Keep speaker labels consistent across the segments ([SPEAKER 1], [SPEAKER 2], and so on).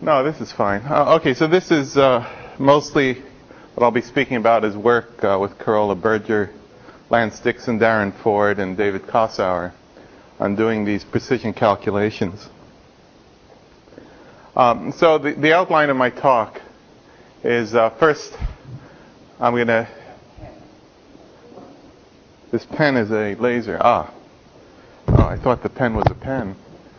[SPEAKER 1] No, this is fine. Okay, so this is mostly what I'll be speaking about is work with Carola Berger, Lance Dixon, Darren Ford, and David Kossauer on doing these precision calculations. So the outline of my talk is first I'm going to... This pen is a laser. Oh, I thought the pen was a pen.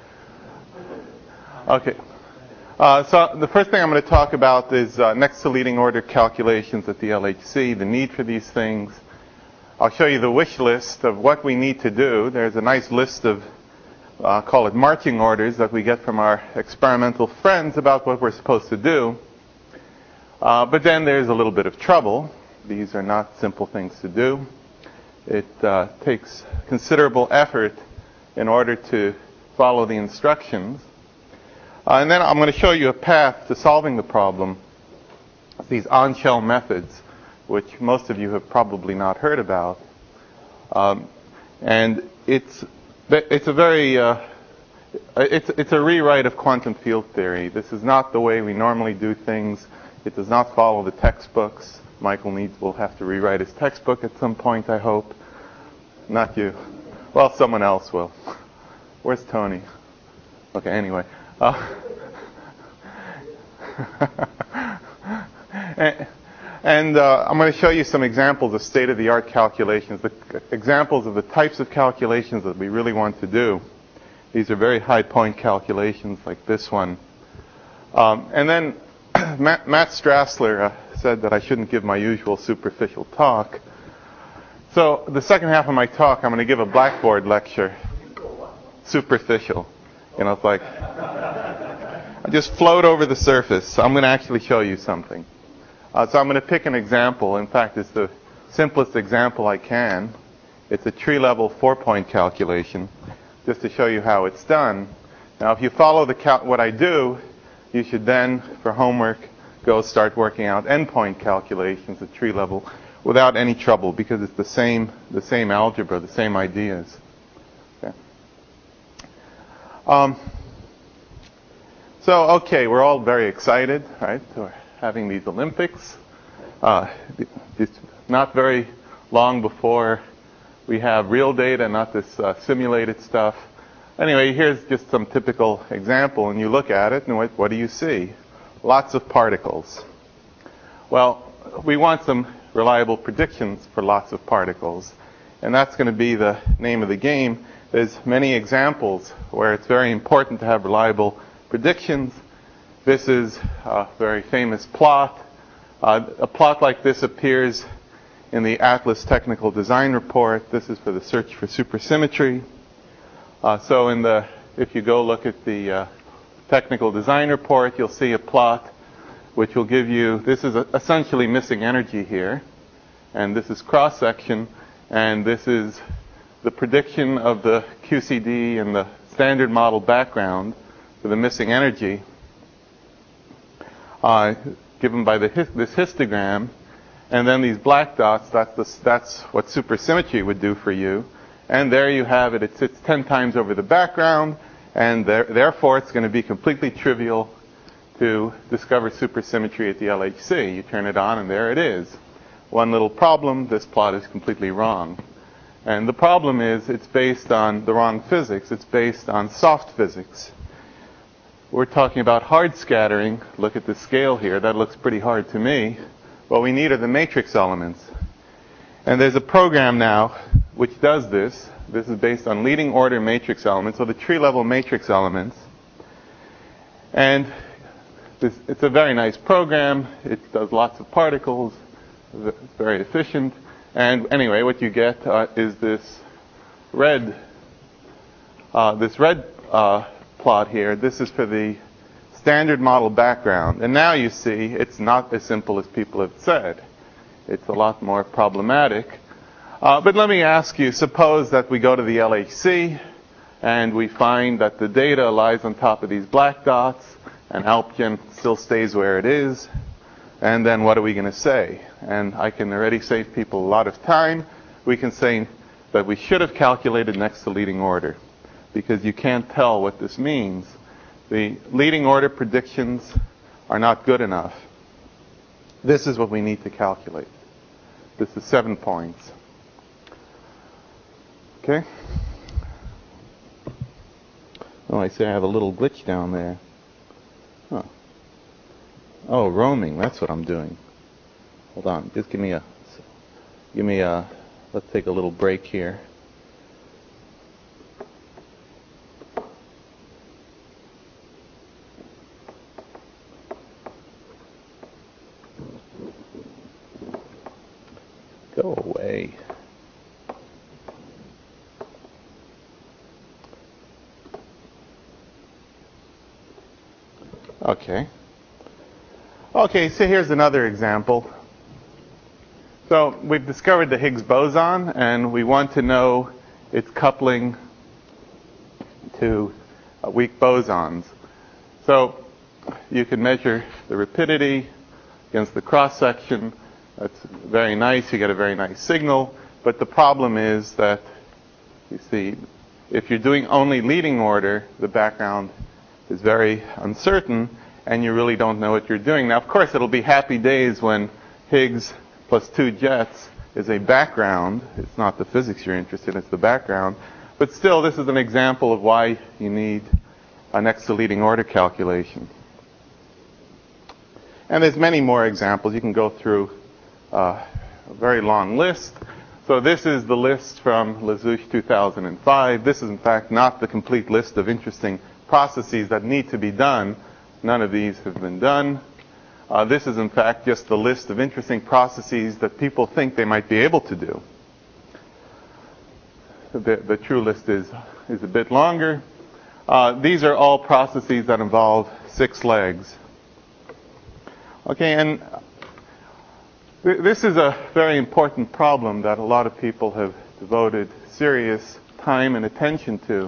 [SPEAKER 1] Okay. So the first thing I'm going to talk about is next to leading order calculations at the LHC, the need for these things. I'll show you the wish list of what we need to do. There's a nice list of, call it marching orders, that we get from our experimental friends about what we're supposed to do. But then there's a little bit of trouble. These are not simple things to do. It takes considerable effort in order to follow the instructions. And then I'm going to show you a path to solving the problem. These on-shell methods, which most of you have probably not heard about. And it's a very it's a rewrite of quantum field theory. This is not the way we normally do things. It does not follow the textbooks. Michael will have to rewrite his textbook at some point, I hope. Not you. Well, someone else will. Where's Tony? Okay, anyway. And I'm going to show you some examples of state-of-the-art calculations, examples of the types of calculations that we really want to do. These are very high-point calculations like this one. And then Matt Strassler said that I shouldn't give my usual superficial talk. So the second half of my talk, I'm going to give a Blackboard lecture. Superficial. You know, it's like I just float over the surface. I'm going to actually show you something. So I'm going to pick an example. In fact, it's the simplest example I can. It's a tree-level 4-point calculation, just to show you how it's done. Now, if you follow what I do, you should then, for homework, go start working out endpoint calculations at tree level without any trouble, because it's the same algebra, the same ideas. Okay. Okay, we're all very excited, right? We're having these Olympics. It's not very long before we have real data, not this simulated stuff. Anyway, here's just some typical example, and you look at it, and what do you see? Lots of particles. Well, we want some reliable predictions for lots of particles, and that's going to be the name of the game. There's many examples where it's very important to have reliable predictions. This is a very famous plot. A plot like this appears in the Atlas Technical Design Report. This is for the search for supersymmetry. So if you go look at the Technical Design Report, you'll see a plot which will give you, this is essentially missing energy here, and this is cross-section, and this is the prediction of the QCD and the standard model background for the missing energy given by this histogram. And then these black dots, that's what supersymmetry would do for you. And there you have it. It sits 10 times over the background, and therefore it's going to be completely trivial to discover supersymmetry at the LHC. You turn it on, and there it is. One little problem, this plot is completely wrong. And the problem is it's based on the wrong physics. It's based on soft physics. We're talking about hard scattering. Look at the scale here. That looks pretty hard to me. What we need are the matrix elements. And there's a program now which does this. This is based on leading order matrix elements, so the tree-level matrix elements. And it's a very nice program. It does lots of particles. It's very efficient. And anyway, what you get is this red plot here. This is for the standard model background. And now you see it's not as simple as people have said. It's a lot more problematic. But let me ask you, suppose that we go to the LHC and we find that the data lies on top of these black dots and AlpGen still stays where it is. And then what are we going to say? And I can already save people a lot of time. We can say that we should have calculated next to leading order, because you can't tell what this means. the leading order predictions are not good enough. This is what we need to calculate. This is 7 points. Okay? Oh, I see I have a little glitch down there. Huh. Oh, roaming, that's what I'm doing. Hold on, just give me a, let's take a little break here. Go away. Okay. Okay, so here's another example. So we've discovered the Higgs boson, and we want to know its coupling to weak bosons. So you can measure the rapidity against the cross-section. That's very nice. You get a very nice signal. But the problem is that, you see, if you're doing only leading order, the background is very uncertain, and you really don't know what you're doing. Now, of course, it'll be happy days when Higgs plus 2 jets is a background. It's not the physics you're interested in, it's the background. But still, this is an example of why you need an extra leading order calculation. And there's many more examples. You can go through a very long list. So this is the list from Lazouche 2005. This is, in fact, not the complete list of interesting processes that need to be done. None of these have been done. This is, in fact, just the list of interesting processes that people think they might be able to do. The true list is a bit longer. These are all processes that involve 6 legs. Okay, and this is a very important problem that a lot of people have devoted serious time and attention to.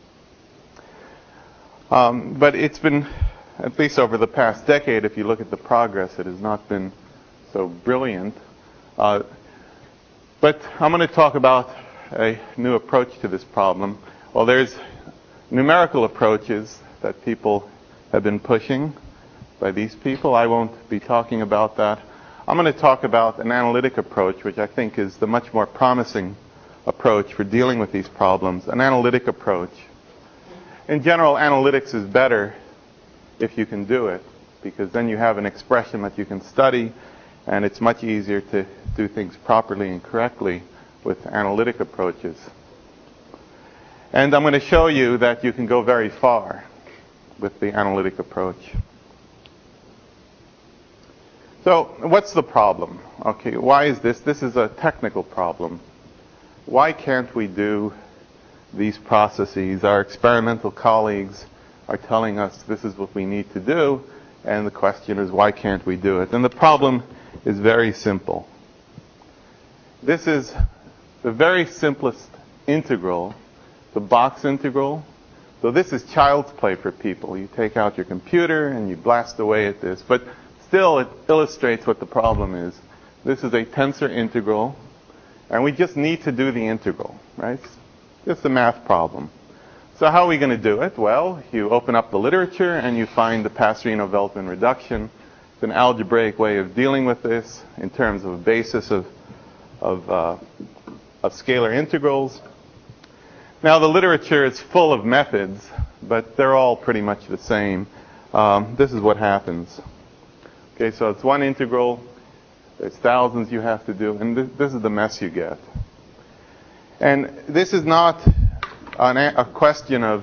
[SPEAKER 1] But it's been, at least over the past decade, if you look at the progress, it has not been so brilliant. But I'm going to talk about a new approach to this problem. Well, there's numerical approaches that people have been pushing by these people. I won't be talking about that. I'm going to talk about an analytic approach, which I think is the much more promising approach for dealing with these problems, an analytic approach. In general, analytics is better if you can do it, because then you have an expression that you can study, and it's much easier to do things properly and correctly with analytic approaches. And I'm going to show you that you can go very far with the analytic approach. So, what's the problem? Okay, why is this? This is a technical problem. Why can't we do these processes? Our experimental colleagues are telling us this is what we need to do, and the question is, why can't we do it? And the problem is very simple. This is the very simplest integral, the box integral. So this is child's play for people. You take out your computer and you blast away at this, but still it illustrates what the problem is. This is a tensor integral, and we just need to do the integral, right? It's a math problem. So how are we going to do it? Well, you open up the literature and you find the Passerino-Veltman reduction. It's an algebraic way of dealing with this in terms of a basis of scalar integrals. Now, the literature is full of methods, but they're all pretty much the same. This is what happens. Okay, so it's one integral. There's thousands you have to do, and this is the mess you get. And this is not a question of,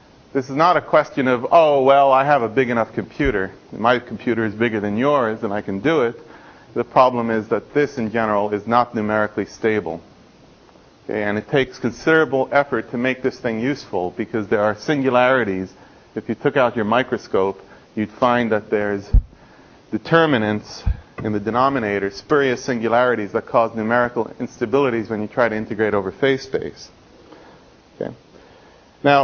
[SPEAKER 1] oh, well, I have a big enough computer. My computer is bigger than yours, and I can do it. The problem is that this, in general, is not numerically stable. Okay, and it takes considerable effort to make this thing useful, because there are singularities. If you took out your microscope, you'd find that there's determinants in the denominator, spurious singularities that cause numerical instabilities when you try to integrate over phase space. Okay. Now,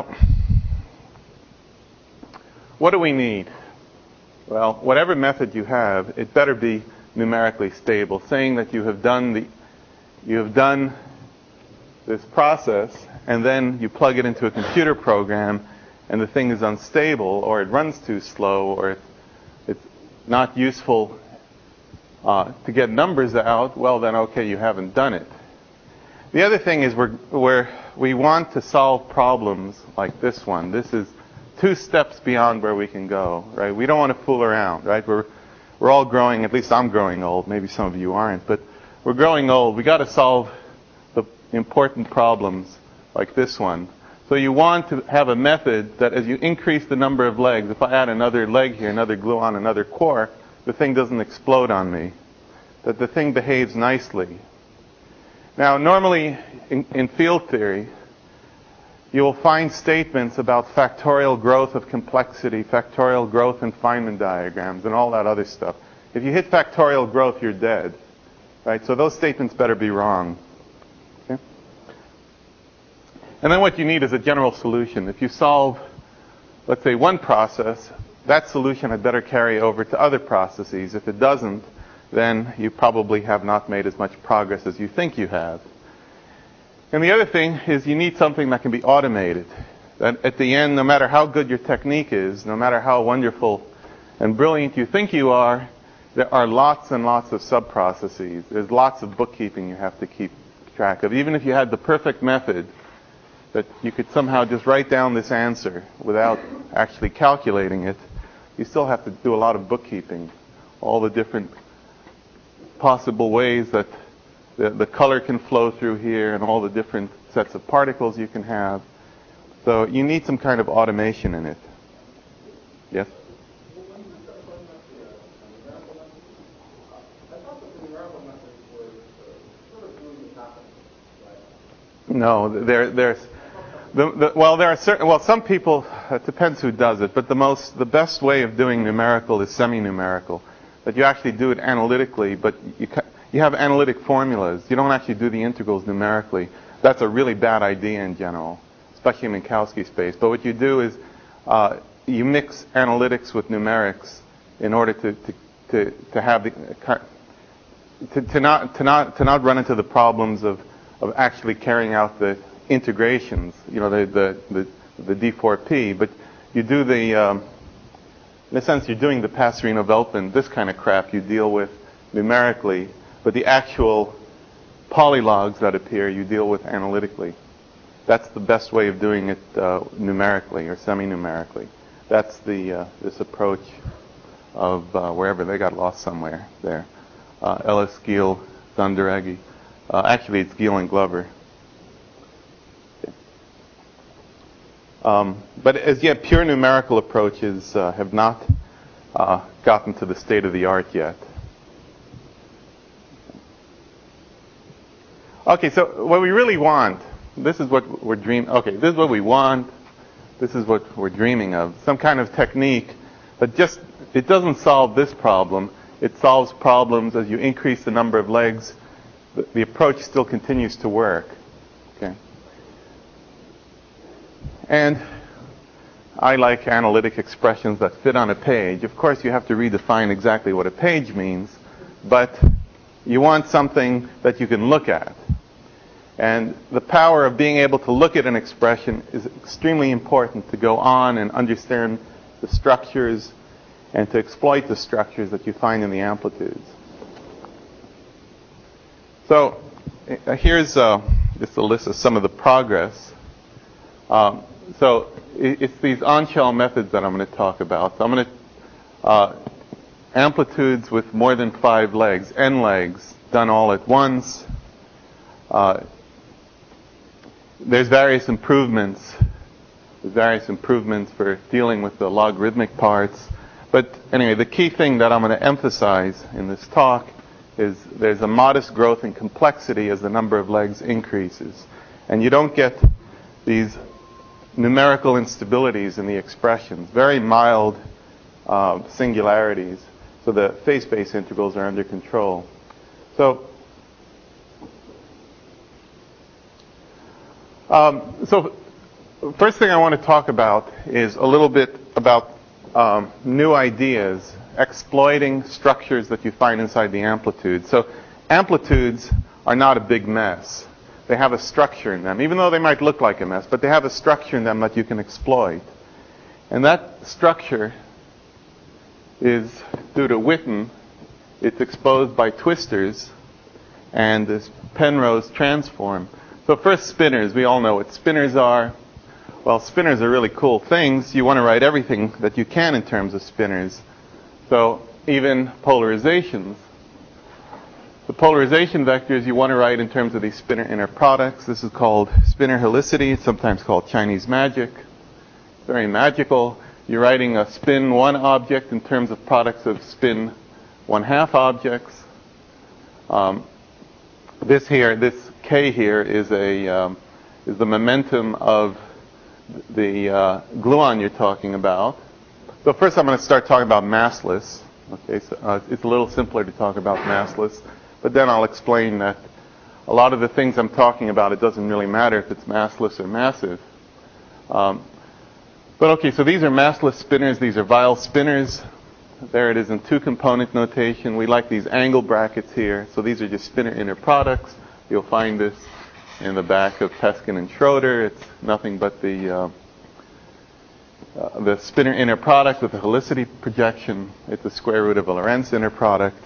[SPEAKER 1] what do we need? Well, whatever method you have, it better be numerically stable. Saying that you have done this process and then you plug it into a computer program and the thing is unstable, or it runs too slow, or it's not useful to get numbers out, well then okay, you haven't done it. The other thing is we want to solve problems like this one. This is 2 steps beyond where we can go, right? We don't want to fool around, right? We're all growing, at least I'm growing old, maybe some of you aren't, but we're growing old. We got to solve the important problems like this one. So you want to have a method that as you increase the number of legs, if I add another leg here, another gluon, another quark, the thing doesn't explode on me. That the thing behaves nicely. Now, normally in field theory, you will find statements about factorial growth of complexity, factorial growth in Feynman diagrams, and all that other stuff. If you hit factorial growth, you're dead. Right? So those statements better be wrong. Okay? And then what you need is a general solution. If you solve, let's say, one process, that solution had better carry over to other processes. If it doesn't, then you probably have not made as much progress as you think you have. And the other thing is you need something that can be automated. That at the end, no matter how good your technique is, no matter how wonderful and brilliant you think you are, there are lots and lots of sub-processes. There's lots of bookkeeping you have to keep track of. Even if you had the perfect method, that you could somehow just write down this answer without actually calculating it, you still have to do a lot of bookkeeping. All the different possible ways that the color can flow through here and all the different sets of particles you can have. So you need some kind of automation in it. Yes? No, there are certain. Well, some people. It depends who does it, but the best way of doing numerical is semi-numerical. That you actually do it analytically, but you have analytic formulas. You don't actually do the integrals numerically. That's a really bad idea in general, especially in Minkowski space. But what you do is you mix analytics with numerics in order to have to not run into the problems of actually carrying out the integrations. You know, the D4P, but you do the in a sense, you're doing the Passerino-Veltman, this kind of crap you deal with numerically, but the actual polylogs that appear you deal with analytically. That's the best way of doing it numerically or semi-numerically. That's this approach of wherever they got lost somewhere there. Ellis, Giel, Zandereggi. Actually, it's Giel and Glover. But as yet, pure numerical approaches have not gotten to the state of the art yet. Okay, so what we really want, this is what we're dreaming. Okay, this is what we want. This is what we're dreaming of. Some kind of technique that it doesn't solve this problem. It solves problems as you increase the number of legs. The approach still continues to work. Okay. And I like analytic expressions that fit on a page. Of course, you have to redefine exactly what a page means, but you want something that you can look at. And the power of being able to look at an expression is extremely important to go on and understand the structures and to exploit the structures that you find in the amplitudes. So here's just a list of some of the progress. So it's these on-shell methods that I'm going to talk about. So I'm going to amplitudes with more than 5 legs, n legs, done all at once. There's various improvements. There's various improvements for dealing with the logarithmic parts. But anyway, the key thing that I'm going to emphasize in this talk is there's a modest growth in complexity as the number of legs increases. And you don't get these numerical instabilities in the expressions, very mild singularities. So the phase space integrals are under control. So first thing I want to talk about is a little bit about new ideas, exploiting structures that you find inside the amplitude. So amplitudes are not a big mess. They have a structure in them, even though they might look like a mess, but they have a structure in them that you can exploit. And that structure is, due to Witten, it's exposed by twistors and this Penrose transform. So first, spinors. We all know what spinors are. Well, spinors are really cool things. You want to write everything that you can in terms of spinors. So even polarizations. The polarization vectors you want to write in terms of these spinor inner products. This is called spinor helicity. It's sometimes called Chinese magic. Very magical. You're writing a spin 1 object in terms of products of spin 1/2 objects. This K here is the momentum of the gluon you're talking about. So first I'm going to start talking about massless. Okay, so it's a little simpler to talk about massless, but then I'll explain that a lot of the things I'm talking about, it doesn't really matter if it's massless or massive. But okay, so these are massless spinors. These are Weyl spinors. There it is in 2-component notation. We like these angle brackets here. So these are just spinor inner products. You'll find this in the back of Peskin and Schroeder. It's nothing but the spinor inner product with the helicity projection. It's the square root of a Lorentz inner product.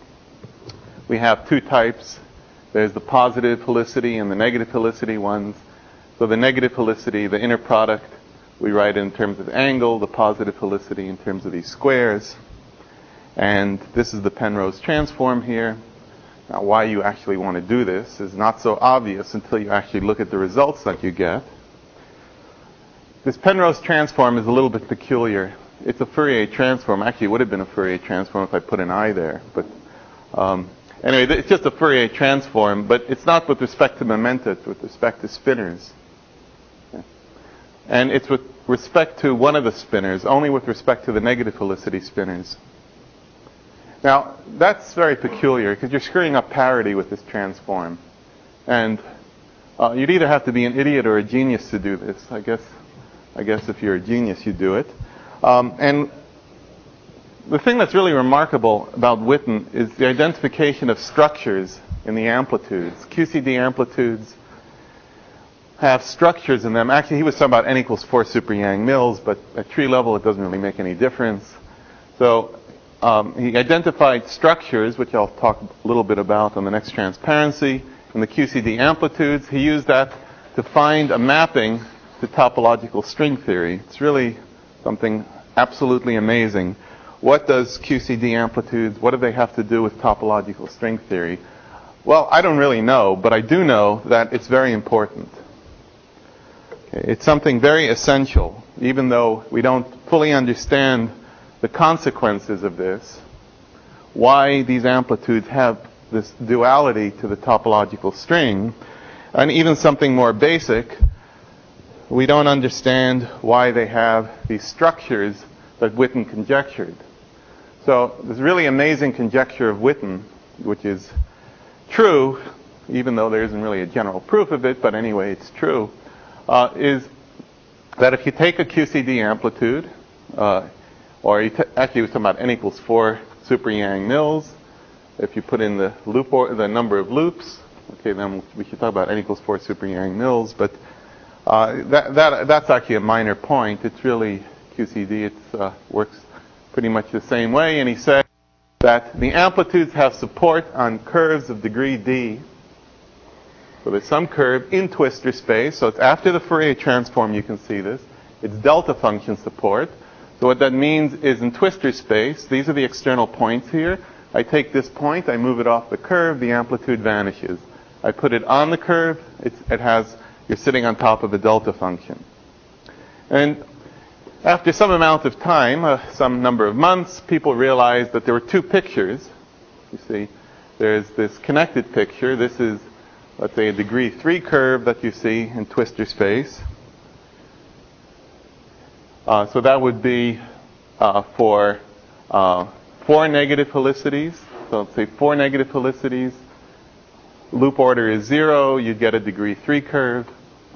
[SPEAKER 1] We have 2 types. There's the positive helicity and the negative helicity ones. So the negative helicity, the inner product, we write in terms of angle, the positive helicity in terms of these squares. And this is the Penrose transform here. Now, why you actually want to do this is not so obvious until you actually look at the results that you get. This Penrose transform is a little bit peculiar. It's a Fourier transform. Actually, it would have been a Fourier transform if I put an I there. But anyway, it's just a Fourier transform, but it's not with respect to momenta, it's with respect to spinors. Okay. And it's with respect to one of the spinors, only with respect to the negative helicity spinors. Now, that's very peculiar because you're screwing up parity with this transform. And you'd either have to be an idiot or a genius to do this. I guess if you're a genius, you do it. And the thing that's really remarkable about Witten is the identification of structures in the amplitudes. QCD amplitudes have structures in them. Actually, he was talking about n equals 4 super Yang-Mills, but at tree level, it doesn't really make any difference. So he identified structures, which I'll talk a little bit about on the next transparency, in the QCD amplitudes. He used that to find a mapping to topological string theory. It's really something absolutely amazing. What does QCD amplitudes, what do they have to do with topological string theory? Well, I don't really know, but I do know that it's very important. Okay, it's something very essential, even though we don't fully understand the consequences of this, why these amplitudes have this duality to the topological string, and even something more basic, we don't understand why they have these structures that Witten conjectured. So this really amazing conjecture of Witten, which is true, even though there isn't really a general proof of it, but anyway, it's true, is that if you take a QCD amplitude, or actually, he was talking about n equals 4 super Yang-Mills. If you put in the loop or the number of loops, okay, then we should talk about n equals 4 super Yang-Mills. But that's actually a minor point. It's really QCD. It works pretty much the same way. And he said that the amplitudes have support on curves of degree d. So there's some curve in twistor space. So it's after the Fourier transform. You can see this. It's delta function support. So what that means is in twistor space, these are the external points here. I take this point, I move it off the curve, the amplitude vanishes. I put it on the curve, you're sitting on top of a delta function. And after some amount of time, some number of months, people realized that there were 2 pictures. You see, there's this connected picture. This is, let's say, a degree 3 curve that you see in twistor space. So that would be for 4 negative helicities. So let's say 4 negative helicities. Loop order is 0. You get a degree 3 curve.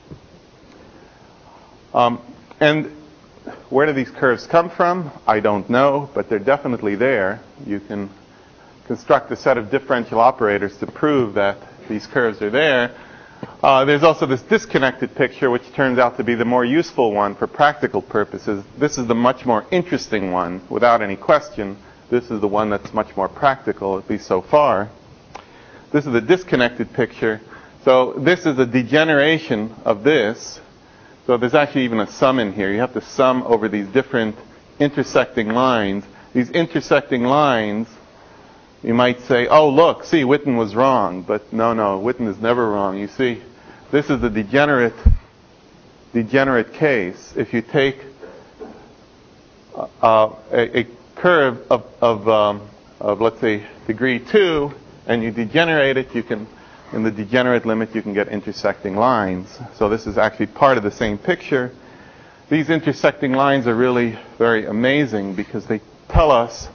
[SPEAKER 1] And where do these curves come from? I don't know, but they're definitely there. You can construct a set of differential operators to prove that these curves are there. There's also this disconnected picture, which turns out to be the more useful one for practical purposes. This is the much more interesting one, without any question. This is the one that's much more practical, at least so far. This is the disconnected picture. So this is a degeneration of this. So there's actually even a sum in here. You have to sum over these different intersecting lines. These intersecting lines, you might say, oh, look, see, Witten was wrong. But no, Witten is never wrong. You see, this is the degenerate case. If you take a curve of let's say, degree 2, and you degenerate it, you can, in the degenerate limit, you can get intersecting lines. So this is actually part of the same picture. These intersecting lines are really very amazing because they tell us,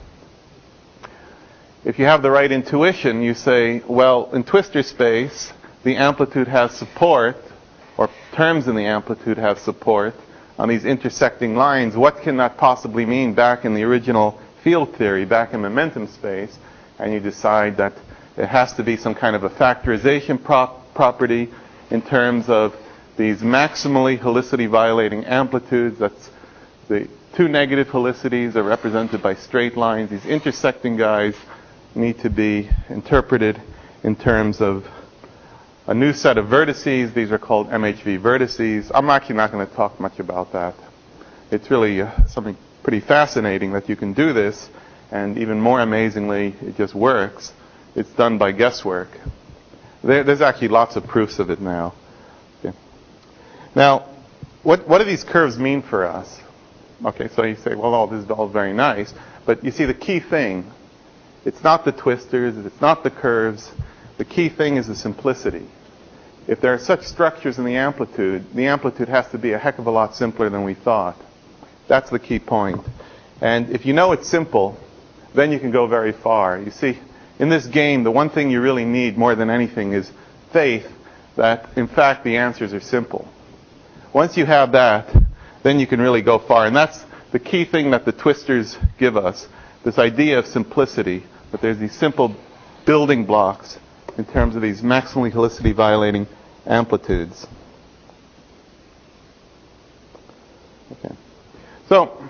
[SPEAKER 1] if you have the right intuition, you say, well, in twistor space, the amplitude has support, or terms in the amplitude have support on these intersecting lines. What can that possibly mean back in the original field theory, back in momentum space? And you decide that it has to be some kind of a factorization property in terms of these maximally helicity violating amplitudes. That's the two negative helicities are represented by straight lines. These intersecting guys need to be interpreted in terms of a new set of vertices. These are called MHV vertices. I'm actually not going to talk much about that. It's really something pretty fascinating that you can do this, and even more amazingly, it just works. It's done by guesswork. There's actually lots of proofs of it now. Okay. Now, what do these curves mean for us? Okay, so you say, well, this is all very nice, but you see the key thing, it's not the twistors, it's not the curves. The key thing is the simplicity. If there are such structures in the amplitude has to be a heck of a lot simpler than we thought. That's the key point. And if you know it's simple, then you can go very far. You see, in this game, the one thing you really need more than anything is faith that, in fact, the answers are simple. Once you have that, then you can really go far. And that's the key thing that the twistors give us, this idea of simplicity, that there's these simple building blocks in terms of these maximally helicity violating amplitudes. Okay. So,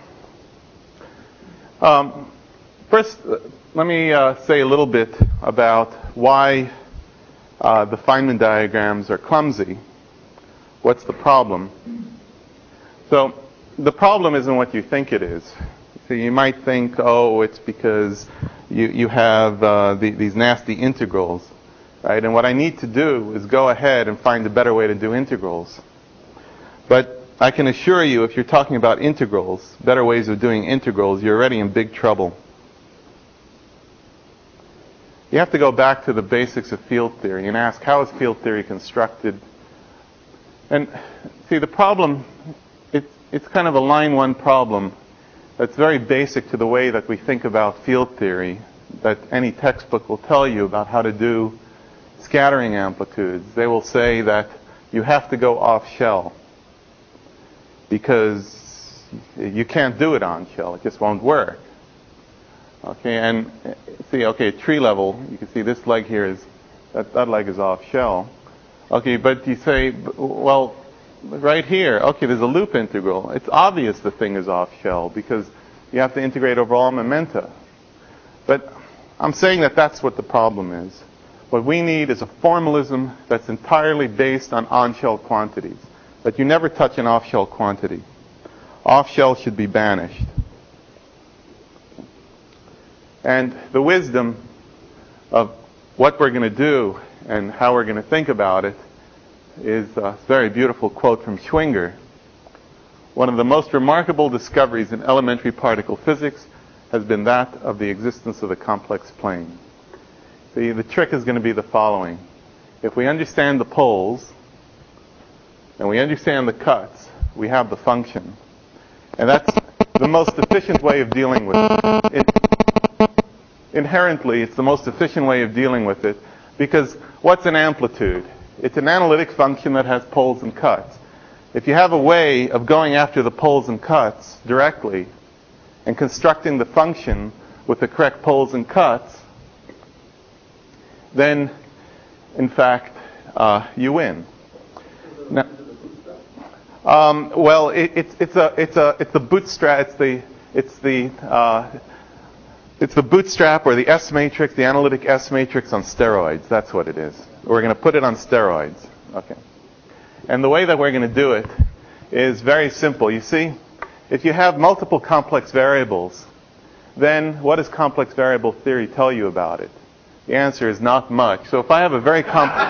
[SPEAKER 1] first, let me say a little bit about why the Feynman diagrams are clumsy. What's the problem? So, the problem isn't what you think it is. So you might think, oh, it's because you have these nasty integrals, right? And what I need to do is go ahead and find a better way to do integrals. But I can assure you, if you're talking about integrals, better ways of doing integrals, you're already in big trouble. You have to go back to the basics of field theory and ask, how is field theory constructed? And see, the problem, it's kind of a line one problem that's very basic to the way that we think about field theory, that any textbook will tell you about how to do scattering amplitudes. They will say that you have to go off shell because you can't do it on shell. It just won't work. Okay, and see, okay, at tree level, you can see this leg here is, that leg is off shell. Okay, but you say, well, right here, okay, there's a loop integral. It's obvious the thing is off shell because you have to integrate over all momenta. But I'm saying that that's what the problem is. What we need is a formalism that's entirely based on on-shell quantities. That you never touch an off-shell quantity. Off-shell should be banished. And the wisdom of what we're going to do and how we're going to think about it is a very beautiful quote from Schwinger. One of the most remarkable discoveries in elementary particle physics has been that of the existence of the complex plane. See, the trick is going to be the following. If we understand the poles and we understand the cuts, we have the function. And that's the most efficient way of dealing with it. Inherently, it's the most efficient way of dealing with it because what's an amplitude? It's an analytic function that has poles and cuts. If you have a way of going after the poles and cuts directly and constructing the function with the correct poles and cuts, then, in fact, you win. Now, well, it's the bootstrap. It's the bootstrap or the S matrix, the analytic S matrix on steroids. That's what it is. We're going to put it on steroids. Okay. And the way that we're going to do it is very simple. You see, if you have multiple complex variables, then what does complex variable theory tell you about it? The answer is not much. So if I have a very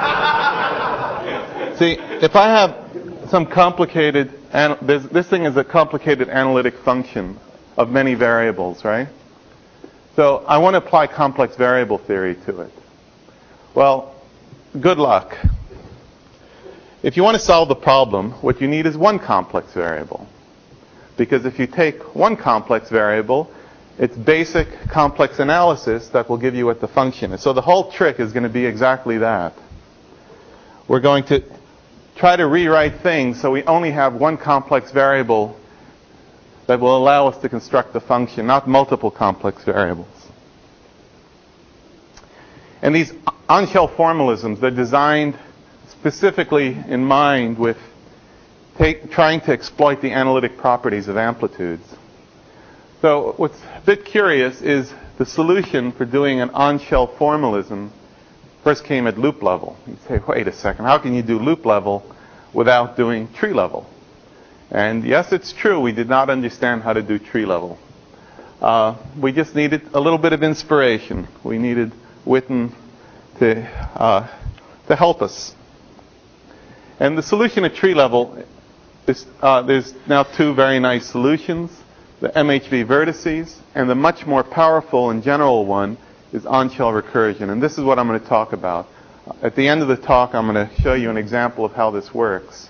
[SPEAKER 1] if I have some complicated, this thing is a complicated analytic function of many variables, right? So I want to apply complex variable theory to it. Well, good luck. If you want to solve the problem, what you need is one complex variable. Because if you take one complex variable, it's basic complex analysis that will give you what the function is. So the whole trick is going to be exactly that. We're going to try to rewrite things so we only have one complex variable that will allow us to construct the function, not multiple complex variables. And these on-shell formalisms, they're designed specifically in mind with trying to exploit the analytic properties of amplitudes. So what's a bit curious is the solution for doing an on-shell formalism first came at loop level. You say, wait a second, how can you do loop level without doing tree level? And yes, it's true, we did not understand how to do tree level. We just needed a little bit of inspiration. We needed Witten to help us. And the solution at tree level is, there's now two very nice solutions, the MHV vertices, and the much more powerful and general one is on-shell recursion. And this is what I'm going to talk about. At the end of the talk, I'm going to show you an example of how this works.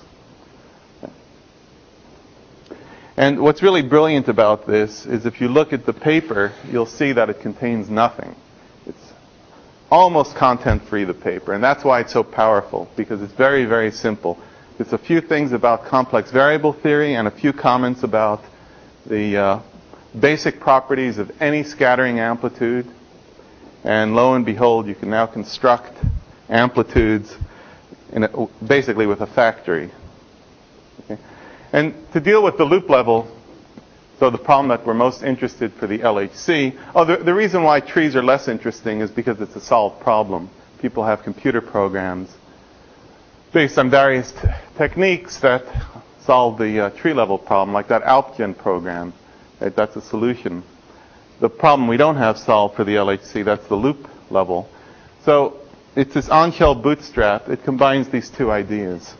[SPEAKER 1] And what's really brilliant about this is if you look at the paper, you'll see that it contains nothing. It's almost content-free, the paper. And that's why it's so powerful, because it's very, very simple. It's a few things about complex variable theory and a few comments about the basic properties of any scattering amplitude. And lo and behold, you can now construct amplitudes basically with a factory. Okay? And to deal with the loop level, so the problem that we're most interested for the LHC, the reason why trees are less interesting is because it's a solved problem. People have computer programs based on various techniques that solve the tree level problem, like that AlpGen program. Right? That's a solution. The problem we don't have solved for the LHC, that's the loop level. So it's this on-shell bootstrap. It combines these two ideas.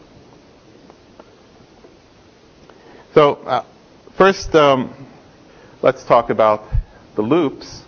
[SPEAKER 1] So first, let's talk about the loops.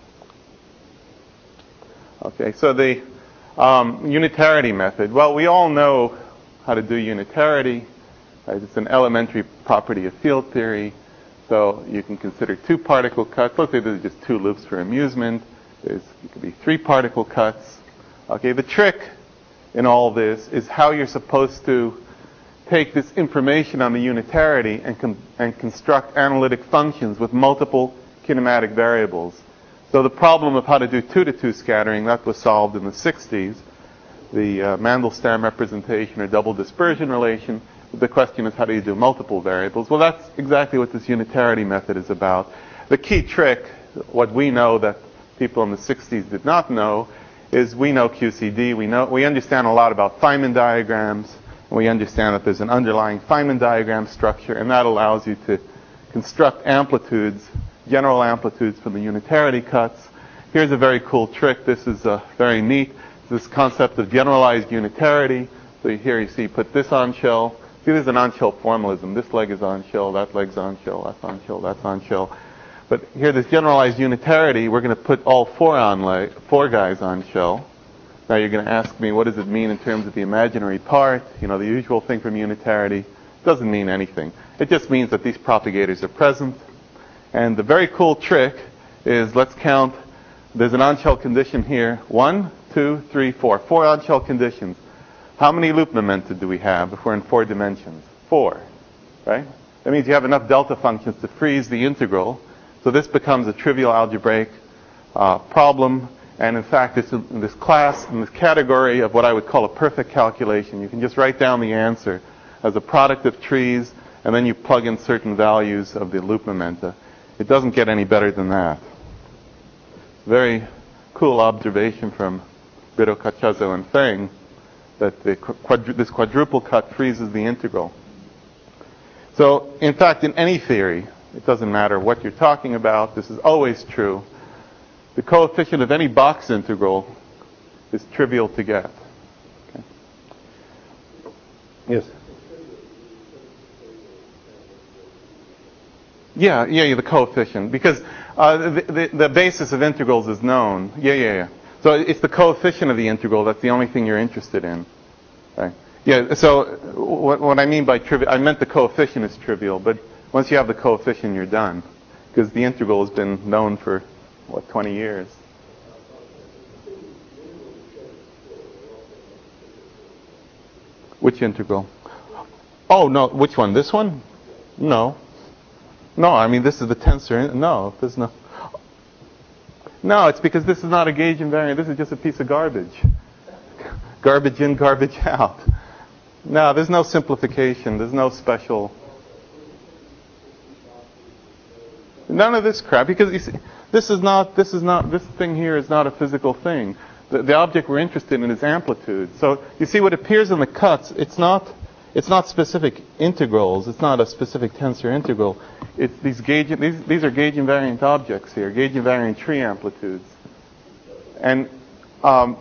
[SPEAKER 1] Okay, so the unitarity method. Well, we all know how to do unitarity. Right? It's an elementary property of field theory. So you can consider two particle cuts. Let's say there's just two loops for amusement. It could be three particle cuts. Okay, the trick in all this is how you're supposed to take this information on the unitarity and construct analytic functions with multiple kinematic variables. So the problem of how to do 2-to-2 scattering, that was solved in the 60s. The Mandelstam representation or double dispersion relation. The question is, how do you do multiple variables? Well, that's exactly what this unitarity method is about. The key trick, what we know that people in the 60s did not know, is we know QCD. We understand a lot about Feynman diagrams. And we understand that there's an underlying Feynman diagram structure, and that allows you to construct amplitudes, general amplitudes from the unitarity cuts. Here's a very cool trick. This is very neat. This concept of generalized unitarity. So here you see, put this on shell. See, there's an on-shell formalism. This leg is on shell, that leg's on shell, that's on shell, that's on shell. But here, this generalized unitarity, we're going to put all four guys on shell. Now you're going to ask me, what does it mean in terms of the imaginary part? You know, the usual thing from unitarity doesn't mean anything. It just means that these propagators are present. And the very cool trick is, let's count. There's an on-shell condition here. 1, 2, 3, 4. 4 on-shell conditions. How many loop momenta do we have if we're in 4 dimensions? 4, right? That means you have enough delta functions to freeze the integral. So this becomes a trivial algebraic problem. And in fact, it's in this class, in this category of what I would call a perfect calculation. You can just write down the answer as a product of trees, and then you plug in certain values of the loop momenta. It doesn't get any better than that. Very cool observation from Brito, Cacciazzo, and Feng that this quadruple cut freezes the integral. So, in fact, in any theory, it doesn't matter what you're talking about, this is always true. The coefficient of any box integral is trivial to get. Okay. Yes? Yeah, the coefficient. Because the basis of integrals is known. Yeah. So it's the coefficient of the integral that's the only thing you're interested in. Right? Yeah, so what I mean by trivial, I meant the coefficient is trivial, but once you have the coefficient, you're done. Because the integral has been known for 20 years. Which integral? Oh, no, which one? This one? No, I mean, this is the tensor. No, there's no. No, it's because this is not a gauge invariant. This is just a piece of garbage. Garbage in, garbage out. No, there's no simplification. There's no special. None of this crap. Because you see, this thing here is not a physical thing. The object we're interested in is amplitude. So you see what appears in the cuts, it's not specific integrals. It's not a specific tensor integral. It's these are gauge invariant objects here, gauge invariant tree amplitudes. And that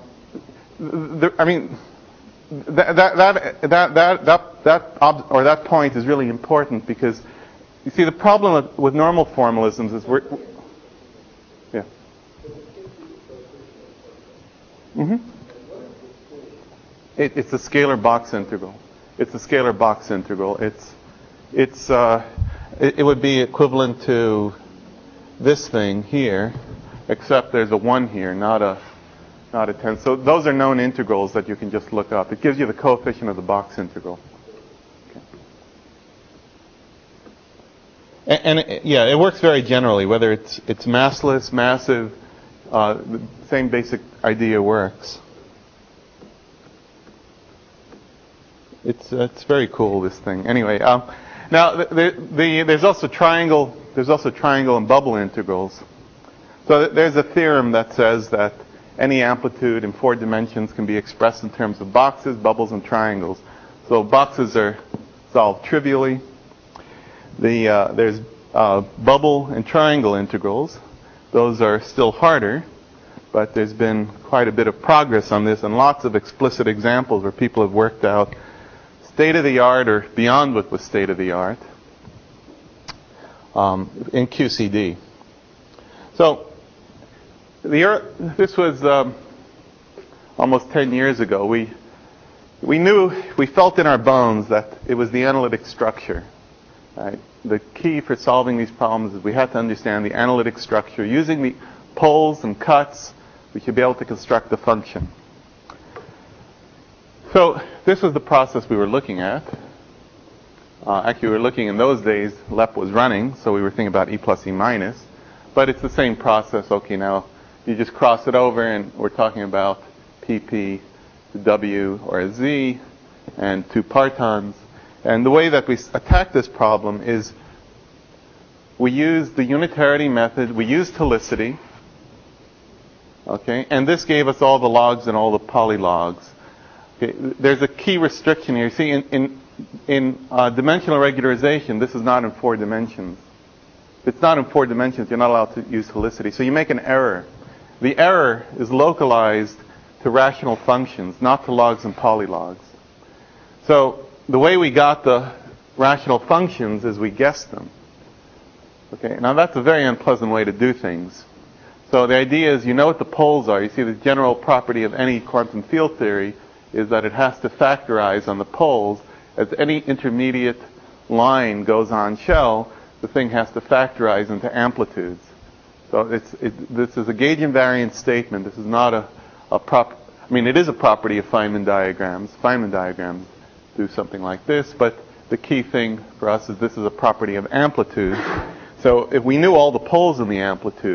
[SPEAKER 1] point is really important because you see the problem with normal formalisms is it's a scalar box integral. It's a scalar box integral. It would be equivalent to this thing here, except there's a 1 here, not a 10. So those are known integrals that you can just look up. It gives you the coefficient of the box integral. Okay. And it works very generally, whether it's massless, massive, the same basic idea works. It's very cool, this thing. Anyway, now there's also triangle and bubble integrals. So there's a theorem that says that any amplitude in 4 dimensions can be expressed in terms of boxes, bubbles, and triangles. So boxes are solved trivially. There's bubble and triangle integrals. Those are still harder, but there's been quite a bit of progress on this and lots of explicit examples where people have worked out state-of-the-art or beyond what was state-of-the-art in QCD. So this was almost 10 years ago. We felt in our bones that it was the analytic structure. Right? The key for solving these problems is we had to understand the analytic structure. Using the poles and cuts, we should be able to construct the function. So this was the process we were looking at. Actually, we were looking in those days, LEP was running, so we were thinking about E plus E minus. But it's the same process. Okay, now you just cross it over, and we're talking about PP to W or a Z and 2 partons. And the way that we attack this problem is we use the unitarity method, we use telicity, okay, and this gave us all the logs and all the polylogs. Okay, there's a key restriction here. See, in dimensional regularization, this is not in 4 dimensions. If it's not in 4 dimensions, you're not allowed to use helicity. So you make an error. The error is localized to rational functions, not to logs and polylogs. So the way we got the rational functions is we guessed them. Okay, now that's a very unpleasant way to do things. So the idea is you know what the poles are. You see the general property of any quantum field theory is that it has to factorize on the poles. As any intermediate line goes on shell, the thing has to factorize into amplitudes. So this is a gauge invariant statement. This is not it is a property of Feynman diagrams. Feynman diagrams do something like this, but the key thing for us is this is a property of amplitude. So if we knew all the poles in the amplitude,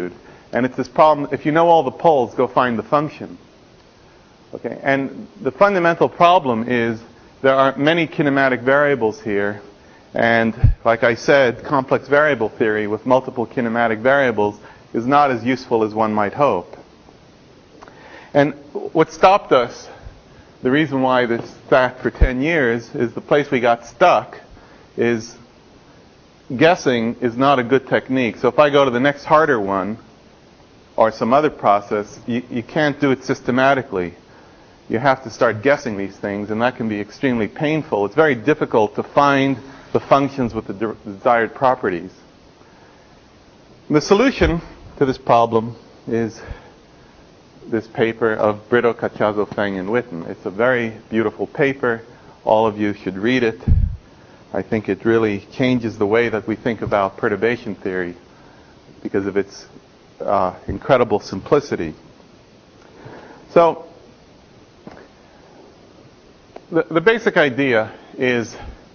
[SPEAKER 1] And it's this problem, if you know all the poles, go find the function. Okay, and the fundamental problem is there are many kinematic variables here, and like I said, complex variable theory with multiple kinematic variables is not as useful as one might hope. And what stopped us, the reason why this sat for 10 years, is the place we got stuck is guessing is not a good technique. So if I go to the next harder one, or some other process, you can't do it systematically. You have to start guessing these things, and that can be extremely painful. It's very difficult to find the functions with the desired properties. The solution to this problem is this paper of Brito, Cacciazzo, Feng, and Witten. It's a very beautiful paper. All of you should read it. I think it really changes the way that we think about perturbation theory because of its incredible simplicity. So, the basic idea is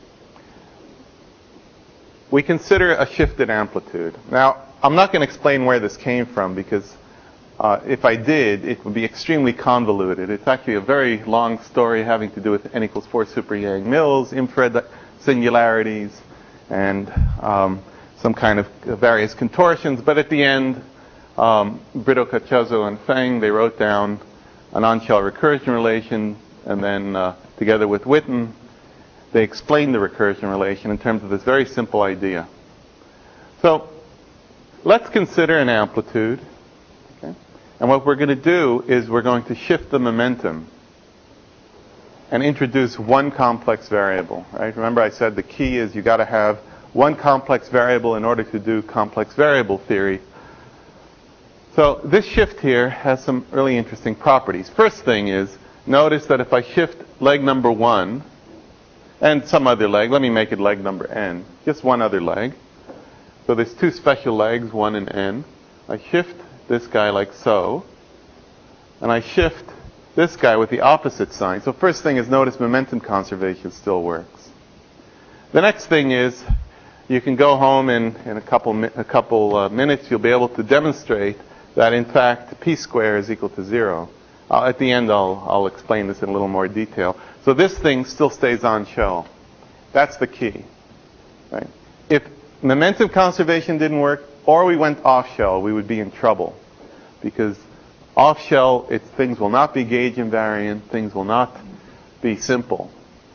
[SPEAKER 1] we consider a shifted amplitude. Now, I'm not going to explain where this came from because if I did, it would be extremely convoluted. It's actually a very long story having to do with n equals 4 super Yang-Mills, infrared singularities, and some kind of various contortions. But at the end, Brito, Cacciazzo, and Feng, they wrote down an on-shell recursion relation, and then together with Witten, they explained the recursion relation in terms of this very simple idea. So let's consider an amplitude. Okay? And what we're going to do is we're going to shift the momentum and introduce one complex variable. Right? Remember I said the key is you got to have one complex variable in order to do complex variable theory. So this shift here has some really interesting properties. First thing is, notice that if I shift leg number 1 and some other leg, let me make it leg number n, just one other leg. So there's two special legs, 1 and n. I shift this guy like so, and I shift this guy with the opposite sign. So first thing is, notice momentum conservation still works. The next thing is, you can go home in a couple minutes, you'll be able to demonstrate that in fact p squared is equal to 0. At the end I'll explain this in a little more detail. So this thing still stays on shell. That's the key. Right? If momentum conservation didn't work, or we went off shell, we would be in trouble. Because off shell, things will not be gauge invariant, things will not be simple.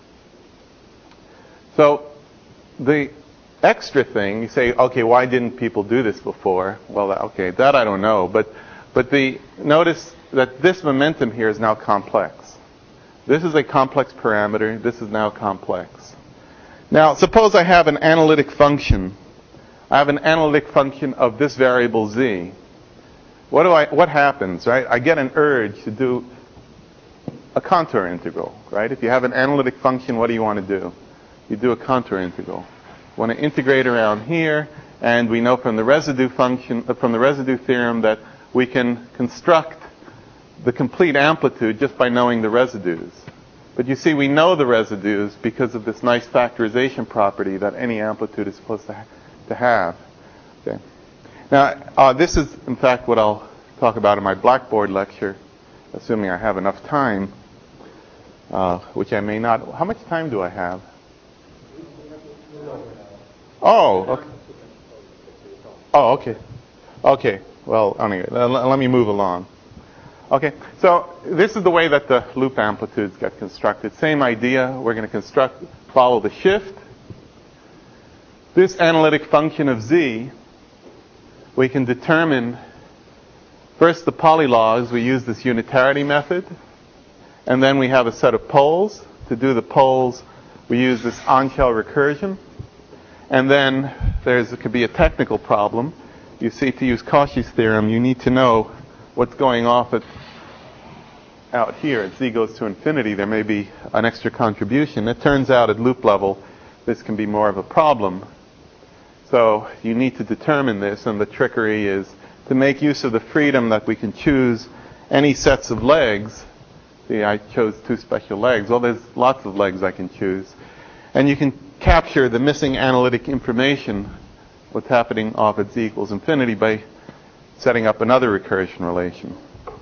[SPEAKER 1] So the extra thing, you say, okay, why didn't people do this before? Well, okay, that I don't know. But notice that this momentum here is now complex. This is a complex parameter. This is now complex. Now, suppose I have an analytic function. I have an analytic function of this variable z. What happens, right? I get an urge to do a contour integral, right? If you have an analytic function, what do you want to do? You do a contour integral. You want to integrate around here, and we know from the residue function, from the residue theorem, that we can construct the complete amplitude just by knowing the residues. But you see, we know the residues because of this nice factorization property that any amplitude is supposed to have. Okay. Now, this is, in fact, what I'll talk about in my Blackboard lecture, assuming I have enough time, which I may not. How much time do I have? Oh, okay. Oh, okay. Okay. Well, anyway, let me move along. Okay, so this is the way that the loop amplitudes get constructed. Same idea. We're going to follow the shift. This analytic function of z, we can determine first the polylogs. We use this unitarity method. And then we have a set of poles. To do the poles, we use this on-shell recursion. And then there could be a technical problem. You see, to use Cauchy's theorem, you need to know what's going off out here. At z goes to infinity, there may be an extra contribution. It turns out at loop level, this can be more of a problem. So you need to determine this, and the trickery is to make use of the freedom that we can choose any sets of legs. See, I chose two special legs. Well, there's lots of legs I can choose. And you can capture the missing analytic information, what's happening off at z equals infinity, by setting up another recursion relation.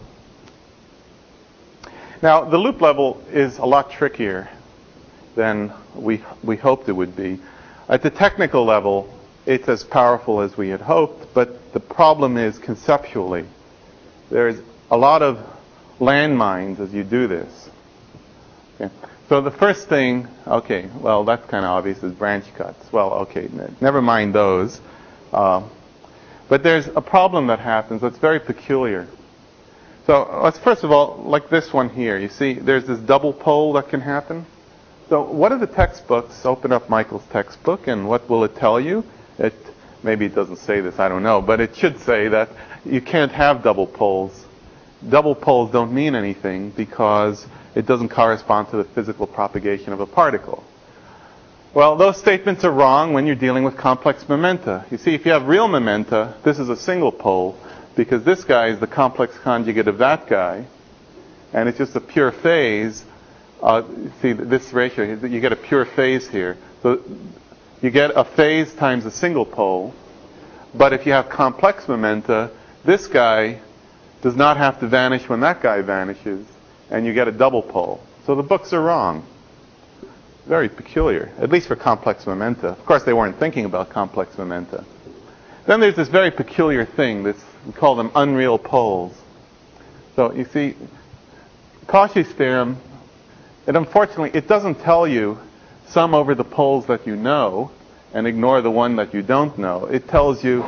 [SPEAKER 1] Now, the loop level is a lot trickier than we hoped it would be. At the technical level, it's as powerful as we had hoped, but the problem is conceptually. There's a lot of landmines as you do this. Okay. So the first thing, okay, well, that's kind of obvious, is branch cuts. Well, okay, never mind those. But there's a problem that happens that's very peculiar. So let's first of all, like this one here, you see there's this double pole that can happen. So what are the textbooks? Open up Michael's textbook, and what will it tell you? Maybe it doesn't say this, I don't know, but it should say that you can't have double poles. Double poles don't mean anything because it doesn't correspond to the physical propagation of a particle. Well, those statements are wrong when you're dealing with complex momenta. You see, if you have real momenta, this is a single pole, because this guy is the complex conjugate of that guy, and it's just a pure phase. See, this ratio, you get a pure phase here. So you get a phase times a single pole, but if you have complex momenta, this guy does not have to vanish when that guy vanishes, and you get a double pole. So the books are wrong. Very peculiar, at least for complex momenta. Of course, they weren't thinking about complex momenta. Then there's this very peculiar thing, we call them unreal poles. So you see, Cauchy's theorem, unfortunately, it doesn't tell you sum over the poles that you know and ignore the one that you don't know. It tells you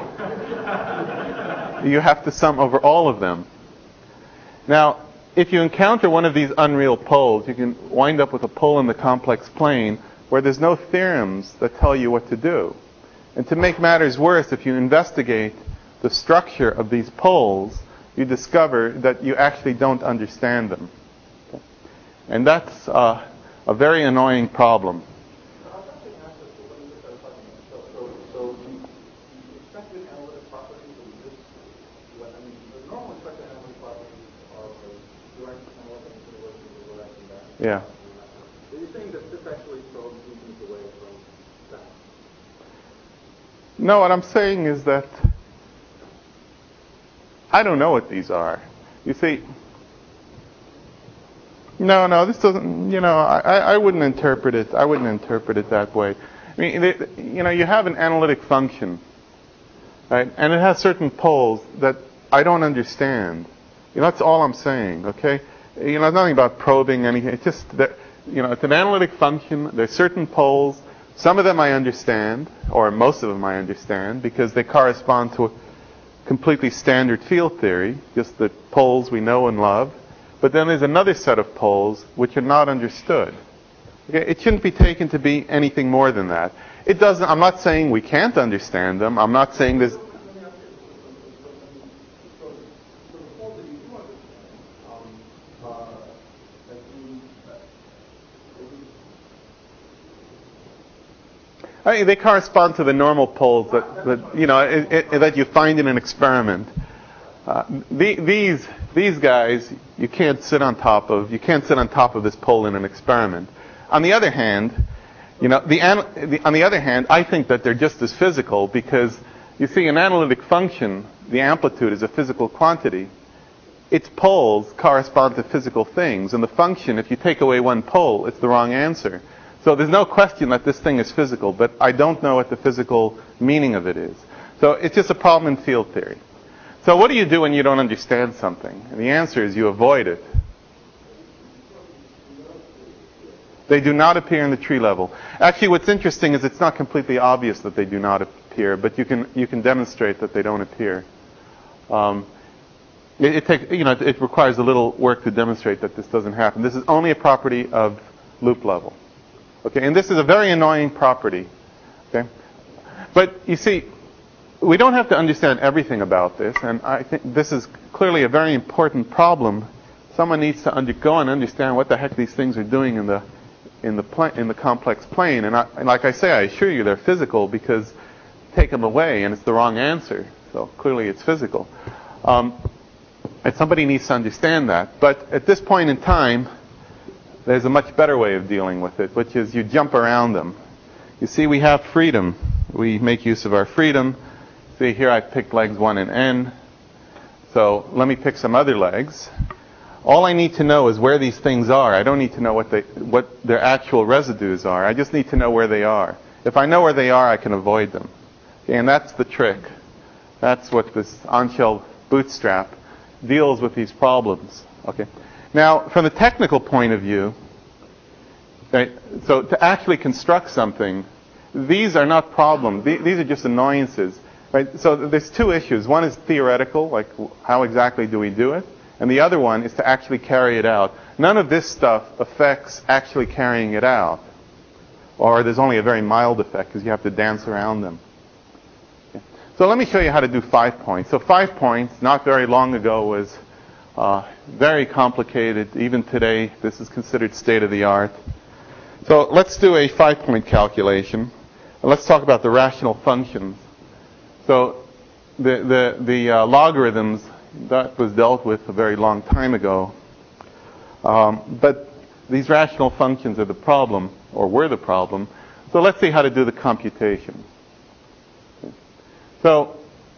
[SPEAKER 1] you have to sum over all of them. Now, if you encounter one of these unreal poles, you can wind up with a pole in the complex plane where there's no theorems that tell you what to do. And to make matters worse, if you investigate the structure of these poles, you discover that you actually don't understand them. Okay. And that's a very annoying problem. Yeah.
[SPEAKER 2] So you're saying that this actually probes movements away from that?
[SPEAKER 1] No, what I'm saying is that I don't know what these are. You see, no, this doesn't, I wouldn't interpret it. I wouldn't interpret it that way. I mean, you have an analytic function, right? And it has certain poles that I don't understand. That's all I'm saying, okay? Nothing about probing anything. It's just that, it's an analytic function. There's certain poles. Some of them I understand, or most of them I understand, because they correspond to a completely standard field theory, just the poles we know and love. But then there's another set of poles which are not understood. Okay? It shouldn't be taken to be anything more than that. I'm not saying we can't understand them. I'm not saying there's... they correspond to the normal poles that you find in an experiment. These guys you can't sit on top of. You can't sit on top of this pole in an experiment. On the other hand, I think that they're just as physical because you see, an analytic function, the amplitude is a physical quantity. Its poles correspond to physical things, and the function, if you take away one pole, it's the wrong answer. So there's no question that this thing is physical, but I don't know what the physical meaning of it is. So it's just a problem in field theory. So what do you do when you don't understand something? And the answer is you avoid it. They do not appear in the tree level. Actually, what's interesting is it's not completely obvious that they do not appear, but you can demonstrate that they don't appear. It requires a little work to demonstrate that this doesn't happen. This is only a property of loop level. Okay, and this is a very annoying property. Okay, but you see, we don't have to understand everything about this, and I think this is clearly a very important problem. Someone needs to go and understand what the heck these things are doing in the complex plane. And like I say, I assure you they're physical because take them away and it's the wrong answer. So clearly it's physical. And somebody needs to understand that. But at this point in time, there's a much better way of dealing with it, which is you jump around them. You see, we have freedom. We make use of our freedom. See, here I picked legs 1 and n. So let me pick some other legs. All I need to know is where these things are. I don't need to know what their actual residues are. I just need to know where they are. If I know where they are, I can avoid them. Okay, and that's the trick. That's what this on-shell bootstrap deals with these problems. Okay. Now, from the technical point of view, right, so to actually construct something, these are not problems. These are just annoyances. Right? So there's two issues. One is theoretical, like how exactly do we do it? And the other one is to actually carry it out. None of this stuff affects actually carrying it out. Or there's only a very mild effect because you have to dance around them. Okay. So let me show you how to do 5 points. So 5 points, not very long ago, was very complicated. Even today, this is considered state-of-the-art. So let's do a 5-point calculation. And let's talk about the rational functions. So the logarithms, that was dealt with a very long time ago. But these rational functions are the problem, or were the problem. So let's see how to do the computation. So